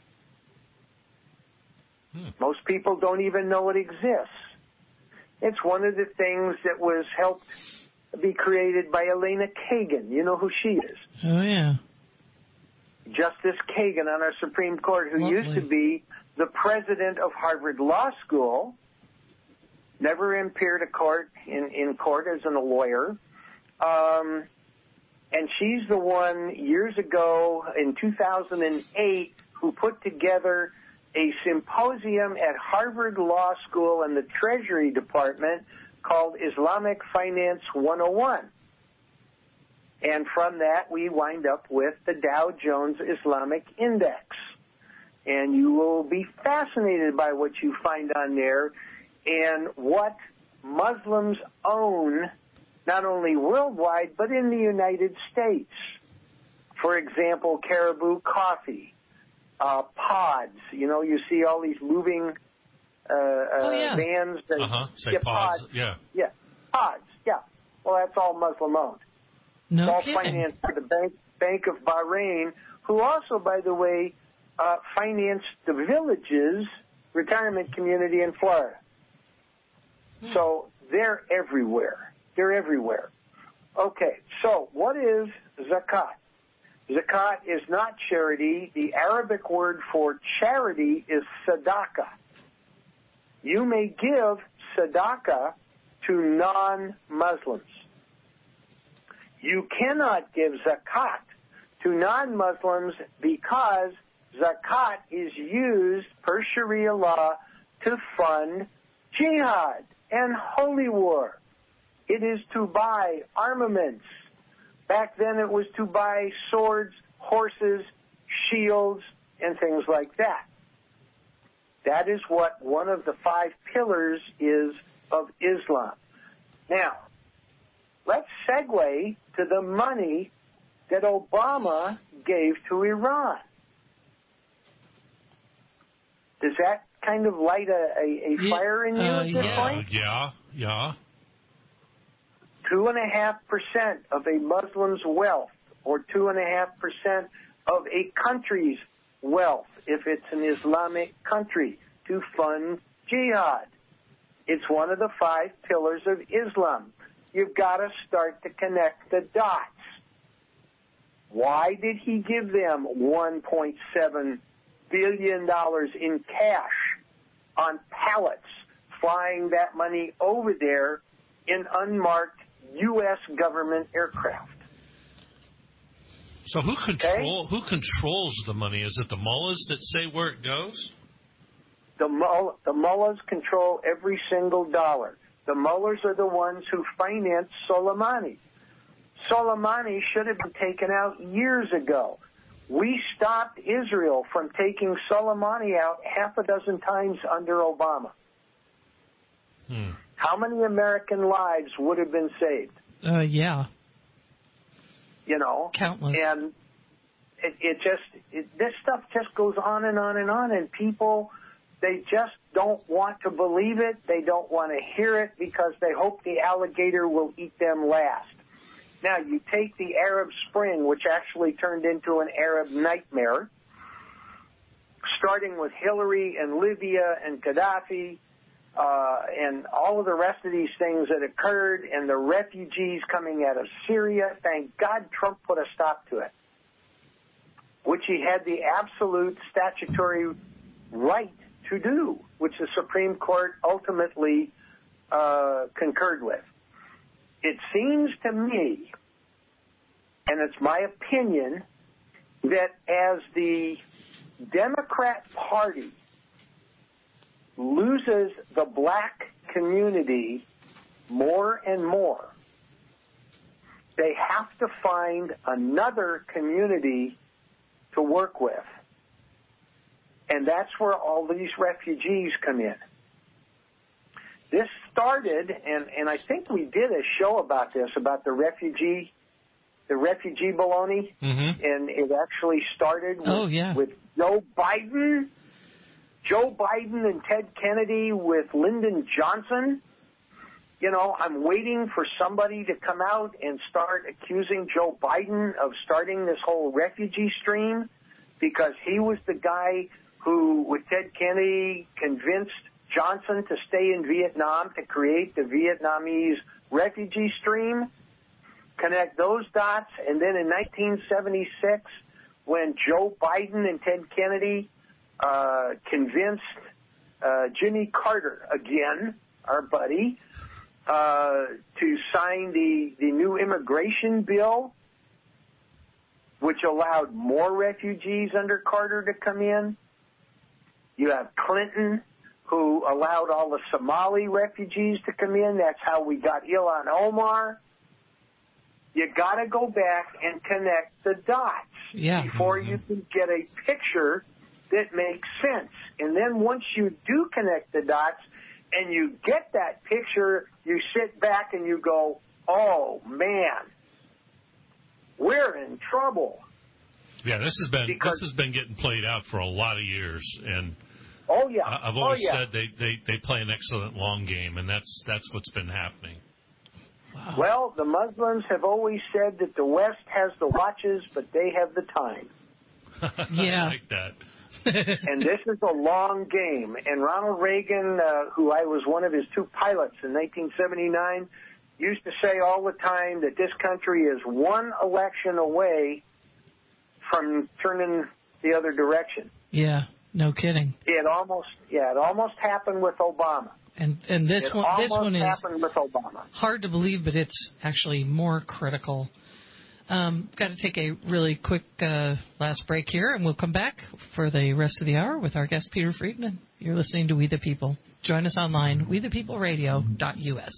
Hmm. Most people don't even know it exists. It's one of the things that was helped be created by Elena Kagan. You know who she is? Oh, yeah. Justice Kagan on our Supreme Court, who Lovely. used to be the president of Harvard Law School, never appeared to court in, in court as a lawyer. Um, and she's the one years ago in two thousand eight who put together a symposium at Harvard Law School and the Treasury Department called Islamic Finance one oh one. And from that, we wind up with the Dow Jones Islamic Index. And you will be fascinated by what you find on there and what Muslims own, not only worldwide, but in the United States. For example, Caribou Coffee, uh, Pods. You know, you see all these moving uh, oh, yeah. uh, vans. That, uh-huh. Say yeah, pods. pods. Yeah. Yeah, Pods, yeah. Well, that's all Muslim-owned. No it's all kidding. financed by the Bank, Bank of Bahrain, who also, by the way, uh, financed the Villages retirement community in Florida. Hmm. So they're everywhere. They're everywhere. Okay, so what is zakat? Zakat is not charity. The Arabic word for charity is sadaqah. You may give sadaqah to non-Muslims. You cannot give zakat to non-Muslims because zakat is used per Sharia law to fund jihad and holy war. It is to buy armaments. Back then it was to buy swords, horses, shields, and things like that. That is what one of the five pillars is of Islam. Now, let's segue to the money that Obama gave to Iran. Does that kind of light a, a, a fire in you uh, at this yeah. point? Yeah, yeah. Two and a half percent of a Muslim's wealth, or two and a half percent of a country's wealth, if it's an Islamic country, to fund jihad. It's one of the five pillars of Islam. You've got to start to connect the dots. Why did he give them one point seven billion dollars in cash on pallets, flying that money over there in unmarked U S government aircraft? So who control okay? who controls the money? Is it the mullahs that say where it goes? The, mull, the mullahs control every single dollar. The mullahs are the ones who finance Soleimani. Soleimani should have been taken out years ago. We stopped Israel from taking Soleimani out half a dozen times under Obama. Hmm. How many American lives would have been saved? Uh, yeah. You know? Countless. And it, it just, it, this stuff just goes on and on and on, and people, they just don't want to believe it. They don't want to hear it because they hope the alligator will eat them last. Now, you take the Arab Spring, which actually turned into an Arab nightmare, starting with Hillary and Libya and Gaddafi, uh, and all of the rest of these things that occurred, and the refugees coming out of Syria. Thank God Trump put a stop to it, which he had the absolute statutory right to do, which the Supreme Court ultimately uh, concurred with. It seems to me, and it's my opinion, that as the Democrat Party loses the black community more and more, they have to find another community to work with. And that's where all these refugees come in. This started, and, and I think we did a show about this, about the refugee, the refugee baloney, mm-hmm. and it actually started with, oh, yeah. with Joe Biden, Joe Biden and Ted Kennedy with Lyndon Johnson. You know, I'm waiting for somebody to come out and start accusing Joe Biden of starting this whole refugee stream, because he was the guy who, with Ted Kennedy, convinced Johnson to stay in Vietnam to create the Vietnamese refugee stream. Connect those dots, and then in nineteen seventy-six, when Joe Biden and Ted Kennedy uh, convinced uh, Jimmy Carter, again, our buddy, uh, to sign the, the new immigration bill, which allowed more refugees under Carter to come in. You have Clinton, who allowed all the Somali refugees to come in. That's how we got Ilhan Omar. You got to go back and connect the dots yeah. before you can get a picture that makes sense. And then once you do connect the dots and you get that picture, you sit back and you go, oh, man, we're in trouble. Yeah, this has been because, this has been getting played out for a lot of years, and oh yeah, I've always oh, yeah. said they, they, they play an excellent long game, and that's that's what's been happening. Wow. Well, the Muslims have always said that the West has the watches, but they have the time. Yeah, I like that. And this is a long game. And Ronald Reagan, uh, who I was one of his two pilots in nineteen seventy-nine, used to say all the time that this country is one election away from turning the other direction. Yeah, no kidding. It almost, yeah, it almost happened with Obama. And and this it one, this one is happened with Obama. Hard to believe, but it's actually more critical. Um, got to take a really quick uh, last break here, and we'll come back for the rest of the hour with our guest Peter Friedman. You're listening to We the People. Join us online, we the people radio dot U S.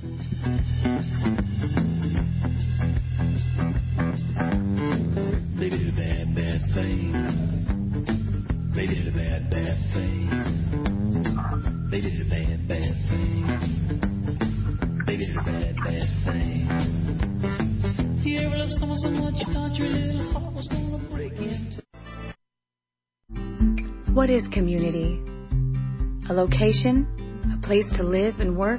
They did a bad, bad thing. They did a bad, bad thing. They did a bad, bad thing. They did a bad, bad thing. You ever love someone so much you thought your little heart was gonna break into? What is community? A location? A place to live and work?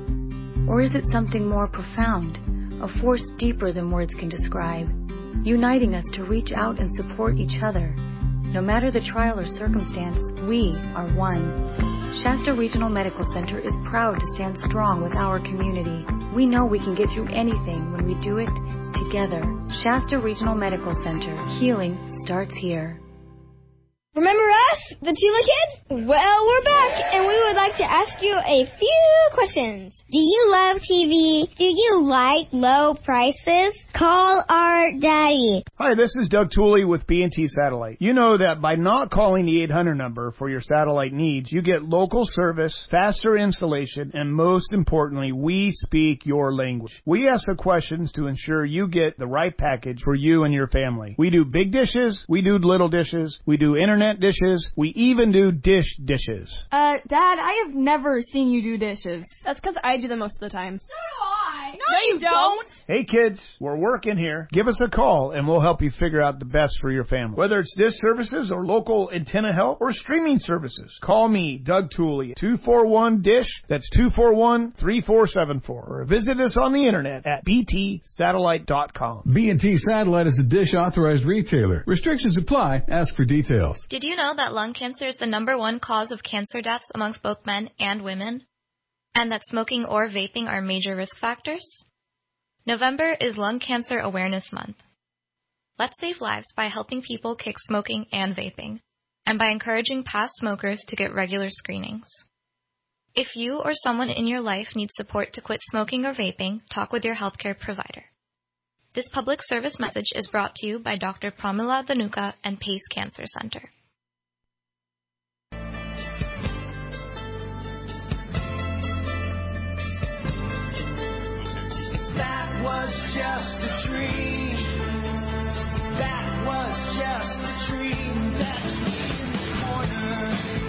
Or is it something more profound? A force deeper than words can describe? Uniting us to reach out and support each other. No matter the trial or circumstance, we are one. Shasta Regional Medical Center is proud to stand strong with our community. We know we can get through anything when we do it together. Shasta Regional Medical Center. Healing starts here. Remember us, the Tula Kids? Well, we're back, and we would like to ask you a few questions. Do you love T V? Do you like low prices? Call our daddy. Hi, this is Doug Tooley with B and T Satellite. You know that by not calling the eight hundred number for your satellite needs, you get local service, faster installation, and most importantly, we speak your language. We ask the questions to ensure you get the right package for you and your family. We do big dishes, we do little dishes, we do internet dishes, we even do dish dishes. Uh, Dad, I have never seen you do dishes. That's because I do them most of the time. So do I. No, no you don't. Hey kids, we're working here. Give us a call and we'll help you figure out the best for your family. Whether it's dish services or local antenna help or streaming services, call me, Doug Tooley, two four one DISH. That's two four one, three four seven four. Or visit us on the internet at b t satellite dot com. B and T Satellite is a DISH authorized retailer. Restrictions apply. Ask for details. Did you know that lung cancer is the number one cause of cancer deaths amongst both men and women? And that smoking or vaping are major risk factors? November is Lung Cancer Awareness Month. Let's save lives by helping people kick smoking and vaping, and by encouraging past smokers to get regular screenings. If you or someone in your life needs support to quit smoking or vaping, talk with your healthcare provider. This public service message is brought to you by Doctor Pramila Dhanuka and Pace Cancer Center. That was just a dream. That was just a dream. That's me in the corner.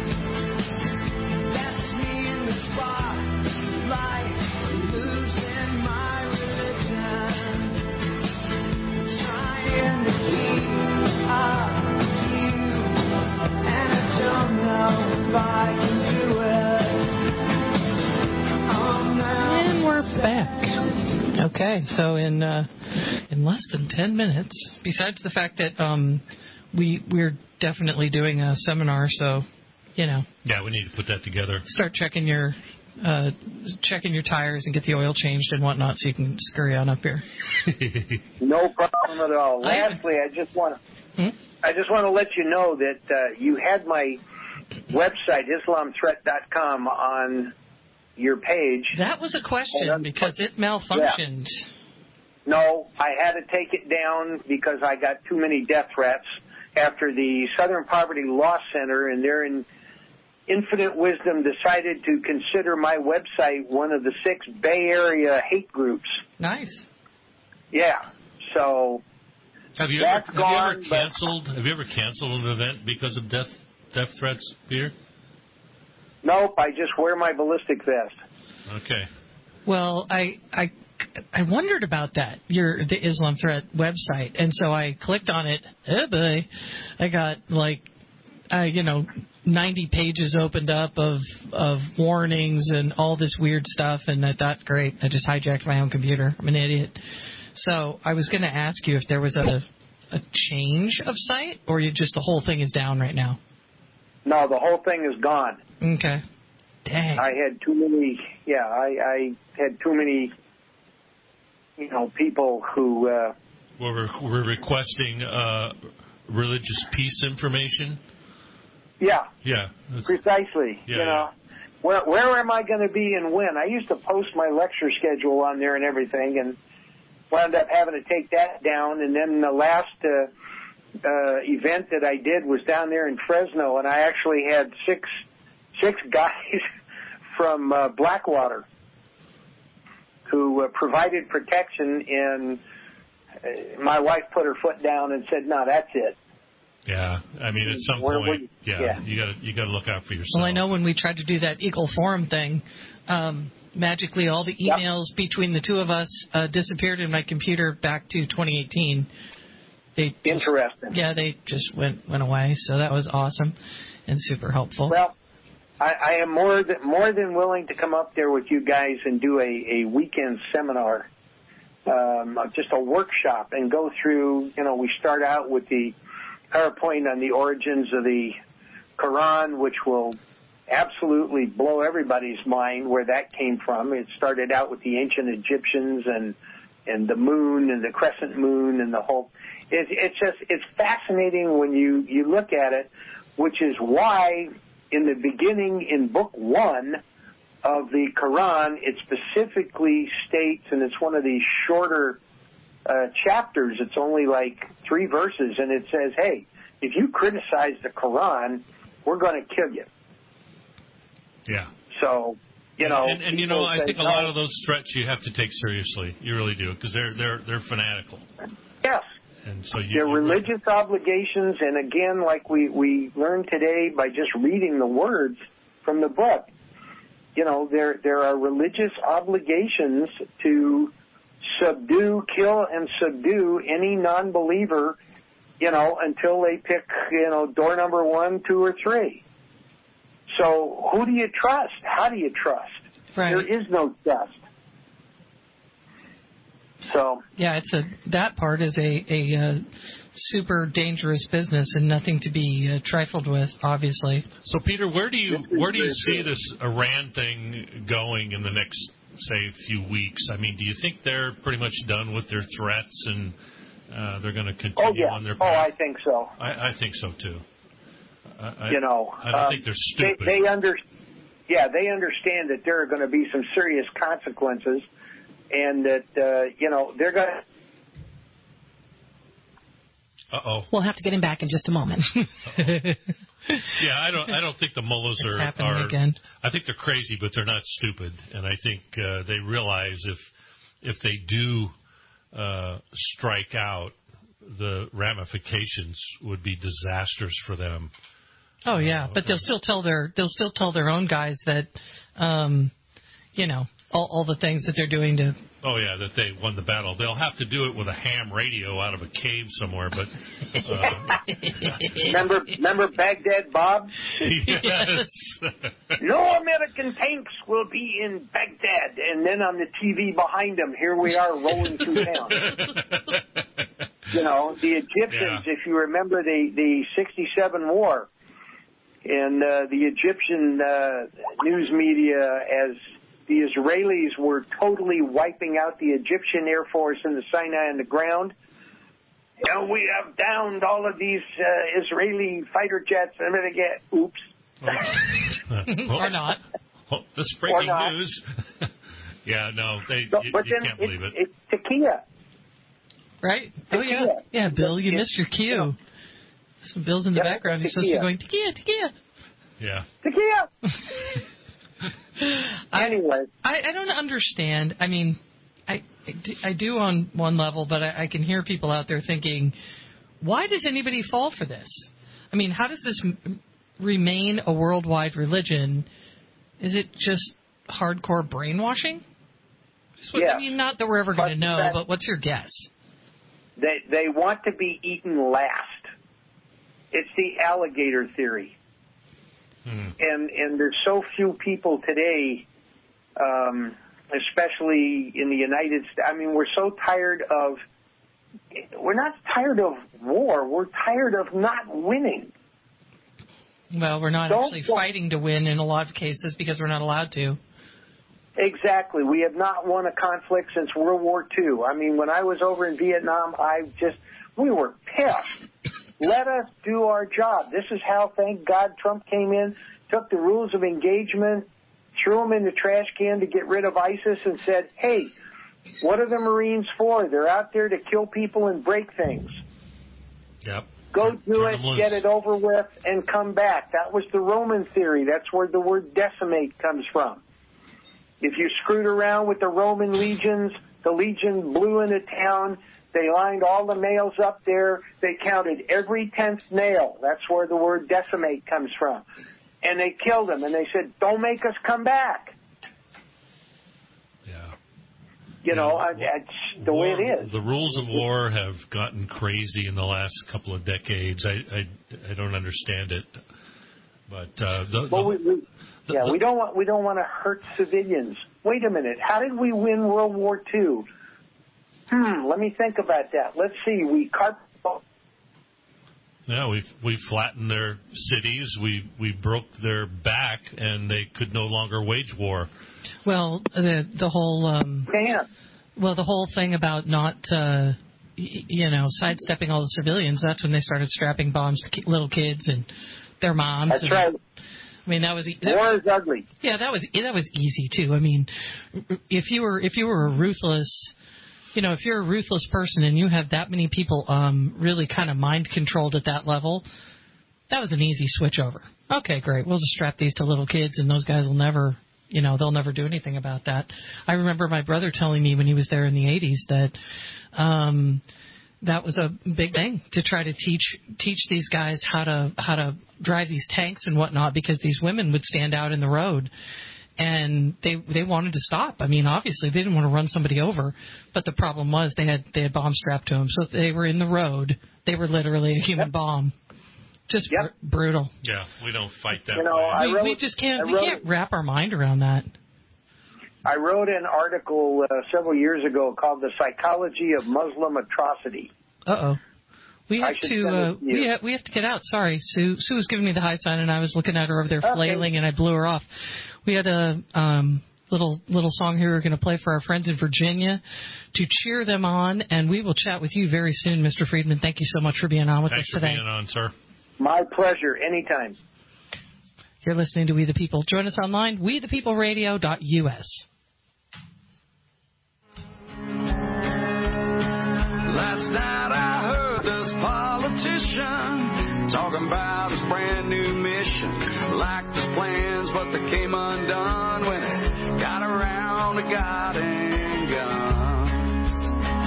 That's me in the spotlight, losing my religion, trying to keep up with you, and I don't know if I can do it. Oh, no. And we're back. Okay, so in uh, in less than ten minutes, besides the fact that um, we we're definitely doing a seminar, so you know. Yeah, we need to put that together. Start checking your uh, checking your tires and get the oil changed and whatnot, so you can scurry on up here. No problem at all. Lastly, I just want to hmm? I just want to let you know that uh, you had my website islam threat dot com on your page. That was a question because it malfunctioned. Yeah. No, I had to take it down because I got too many death threats after the Southern Poverty Law Center and their in infinite wisdom decided to consider my website one of the six Bay Area hate groups. Nice. Yeah. So have you ever that's have gone, you ever canceled have you ever canceled an event because of death death threats, Peter? Nope. I just wear my ballistic vest. Okay. Well, I I I wondered about that, your the Islam Threat website, and so I clicked on it. Oh boy, I got like, uh, you know, ninety pages opened up of of warnings and all this weird stuff, and I thought, great, I just hijacked my own computer. I'm an idiot. So I was going to ask you if there was a a change of site, or you just the whole thing is down right now. No, the whole thing is gone. Okay. Dang. I had too many. Yeah, I, I had too many. You know, people who uh, were were requesting uh, religious peace information. Yeah. Yeah. Precisely. Yeah, you know, yeah. where where am I going to be and when? I used to post my lecture schedule on there and everything, and wound up having to take that down. And then the last uh, uh, event that I did was down there in Fresno, and I actually had six six guys from uh, Blackwater who uh, provided protection, and uh, my wife put her foot down and said, "No, that's it." Yeah, I mean, at some Where point, we- yeah, yeah. you got to you got to look out for yourself. Well, I know when we tried to do that Eagle Forum thing, um, magically all the emails yep. between the two of us uh, disappeared in my computer back to twenty eighteen. They Interesting. Just, yeah, they just went went away. So that was awesome and super helpful. Well, I, I am more than, more than willing to come up there with you guys and do a, a weekend seminar, um, just a workshop, and go through, you know, we start out with the PowerPoint on the origins of the Quran, which will absolutely blow everybody's mind where that came from. It started out with the ancient Egyptians and and the moon and the crescent moon and the whole. It, it's just it's fascinating when you you look at it, which is why in the beginning in book one of the Quran it specifically states, and it's one of these shorter uh, chapters. It's only like three verses, and it says, "Hey, if you criticize the Quran, we're going to kill you." Yeah. So, you know, and, and you know, I say, think a lot of those threats you have to take seriously. You really do, because they're they're they're fanatical. Yes. And so you, They're you religious obligations, and again, like we we learned today by just reading the words from the book, you know, there there are religious obligations to subdue, kill, and subdue any non-believer, you know, until they pick, you know, door number one, two, or three. So who do you trust? How do you trust? Right. There is no trust. So yeah, it's a that part is a a uh, super dangerous business and nothing to be uh, trifled with, obviously. So Peter, where do you where do you see this Iran thing going in the next, say, few weeks? I mean, do you think they're pretty much done with their threats and uh, they're going to continue oh, yeah. on their Oh, path? I think so. I, I think so too. I, I, you know, I don't um, think they're stupid. They, they under, yeah, they understand that there are going to be some serious consequences, and that uh, you know they're going to. Uh oh. We'll have to get him back in just a moment. Yeah, I don't. I don't think the mullahs it's are. happening are again. I think they're crazy, but they're not stupid, and I think uh, they realize if if they do uh, strike out, the ramifications would be disastrous for them. Oh yeah, uh, but they'll still tell their they'll still tell their own guys that, um, you know, all, all the things that they're doing to. Oh yeah, that they won the battle. They'll have to do it with a ham radio out of a cave somewhere. But uh, remember, remember Baghdad Bob? Yes. No American tanks will be in Baghdad, and then on the T V behind them, here we are rolling through town. You know, the Egyptians, Yeah. if you remember the the sixty-seven war, and uh, the Egyptian uh, news media, as the Israelis were totally wiping out the Egyptian Air Force in the Sinai on the ground. You know, we have downed all of these uh, Israeli fighter jets and everything again. Oops. Well, or not. Well, this is breaking Or not. news. Yeah, no, they. So, you but you then can't believe it. it's, it's Tequila. Right? Oh yeah, Tequila. yeah, Bill, you It's- missed your cue. So Bill's in the Yep, background. He's supposed to be going tequila, tequila. Yeah. Tequila. I, Anyway. I, I don't understand. I mean, I, I do- I do on one level, but I, I can hear people out there thinking, why does anybody fall for this? I mean, how does this m- remain a worldwide religion? Is it just hardcore brainwashing? Just what, Yeah. I mean, not that we're ever going to know, that- but what's your guess? They they want to be eaten last. It's the alligator theory. Hmm. And and there's so few people today, um, especially in the United States. I mean, we're so tired of. We're not tired of war. We're tired of not winning. Well, we're not Don't- actually fighting to win in a lot of cases because we're not allowed to. Exactly. We have not won a conflict since World War Two. I mean, when I was over in Vietnam, I just, we were pissed. Let us do our job. This is how, thank God, Trump came in, took the rules of engagement, threw them in the trash can to get rid of ISIS and said, hey, what are the Marines for? They're out there to kill people and break things. Yep. Go do Turn it, them loose. get it over with, and come back. That was the Roman theory. That's where the word decimate comes from. If you screwed around with the Roman legions, the legion blew into town. They lined all the nails up there. They counted every tenth nail. That's where the word decimate comes from. And they killed them, and they said, don't make us come back. Yeah. You know, I, that's the way War- it is. The rules of war have gotten crazy in the last couple of decades. I I, I don't understand it. But uh, the, Well, the, we, we, yeah, we don't want we don't want to hurt civilians. Wait a minute. How did we win World War Two? Hmm. Let me think about that. Let's see. We cut. yeah, we we flattened their cities. We we broke their back, and they could no longer wage war. Well, the the whole um, Damn. well, the whole thing about not uh, y- you know sidestepping all the civilians. That's when they started strapping bombs to ki- little kids and their moms. That's and, right. I mean, that was e- that, War is ugly. yeah, that was that was easy too. I mean, if you were if you were a ruthless, you know, if you're a ruthless person and you have that many people um, really kind of mind controlled at that level, that was an easy switch over. Okay, great. We'll just strap these to little kids, and those guys will never, you know, they'll never do anything about that. I remember my brother telling me when he was there in the eighties that um, that was a big thing to try to teach teach these guys how to how to drive these tanks and whatnot, because these women would stand out in the road and they they wanted to stop. I mean, obviously they didn't want to run somebody over, but the problem was they had they had bombs strapped to them, so they were in the road. They were literally a human Yep. bomb. Just Yep. br- brutal. Yeah, we don't fight that You know, way. I we, wrote- we just can't I we wrote- can't wrap our mind around that. I wrote an article uh, several years ago called "The Psychology of Muslim Atrocity." Uh oh. We I have should to send it uh, to you. we have, we have to get out. Sorry, Sue. Sue was giving me the high sign, and I was looking at her over there Okay. flailing, and I blew her off. We had a um, little little song here we're going to play for our friends in Virginia to cheer them on, and we will chat with you very soon, Mister Friedman. Thank you so much for being on with Thanks us for today. being on, sir. My pleasure. Anytime. You're listening to We the People. Join us online, we the people radio dot U S. Last night I heard this politician talking about his brand new mission. Liked his plans, but they came undone when it got around to God and guns.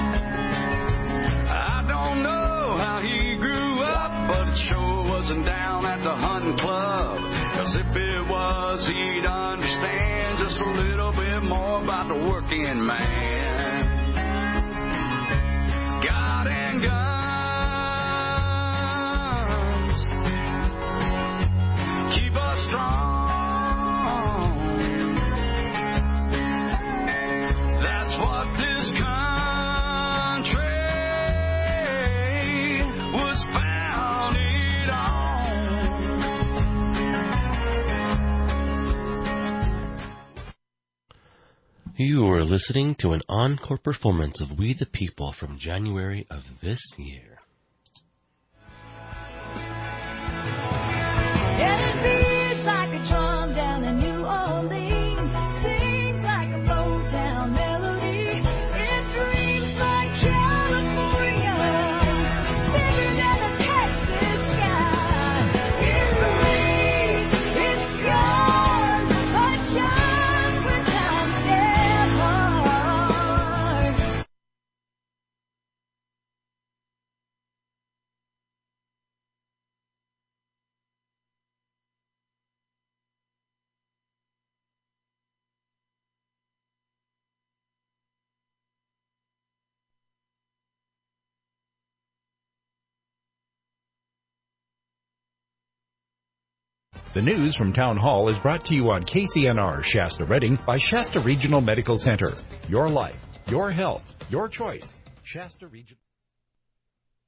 I don't know how he grew up, but it sure wasn't down at the hunting club. Cause if it was, he'd understand just a little bit more about the working man. God and guns keep us strong. That's what this country was founded on. You are listening to an encore performance of We the People from January of this year. And it beats like a drum down in New Orleans, sings like a Motown melody. It dreams like California, bigger than the Texas sky. It bleeds, it scars, but shines when times get hard. The news from Town Hall is brought to you on K C N R Shasta Redding by Shasta Regional Medical Center. Your life, your health, your choice. Shasta Regional.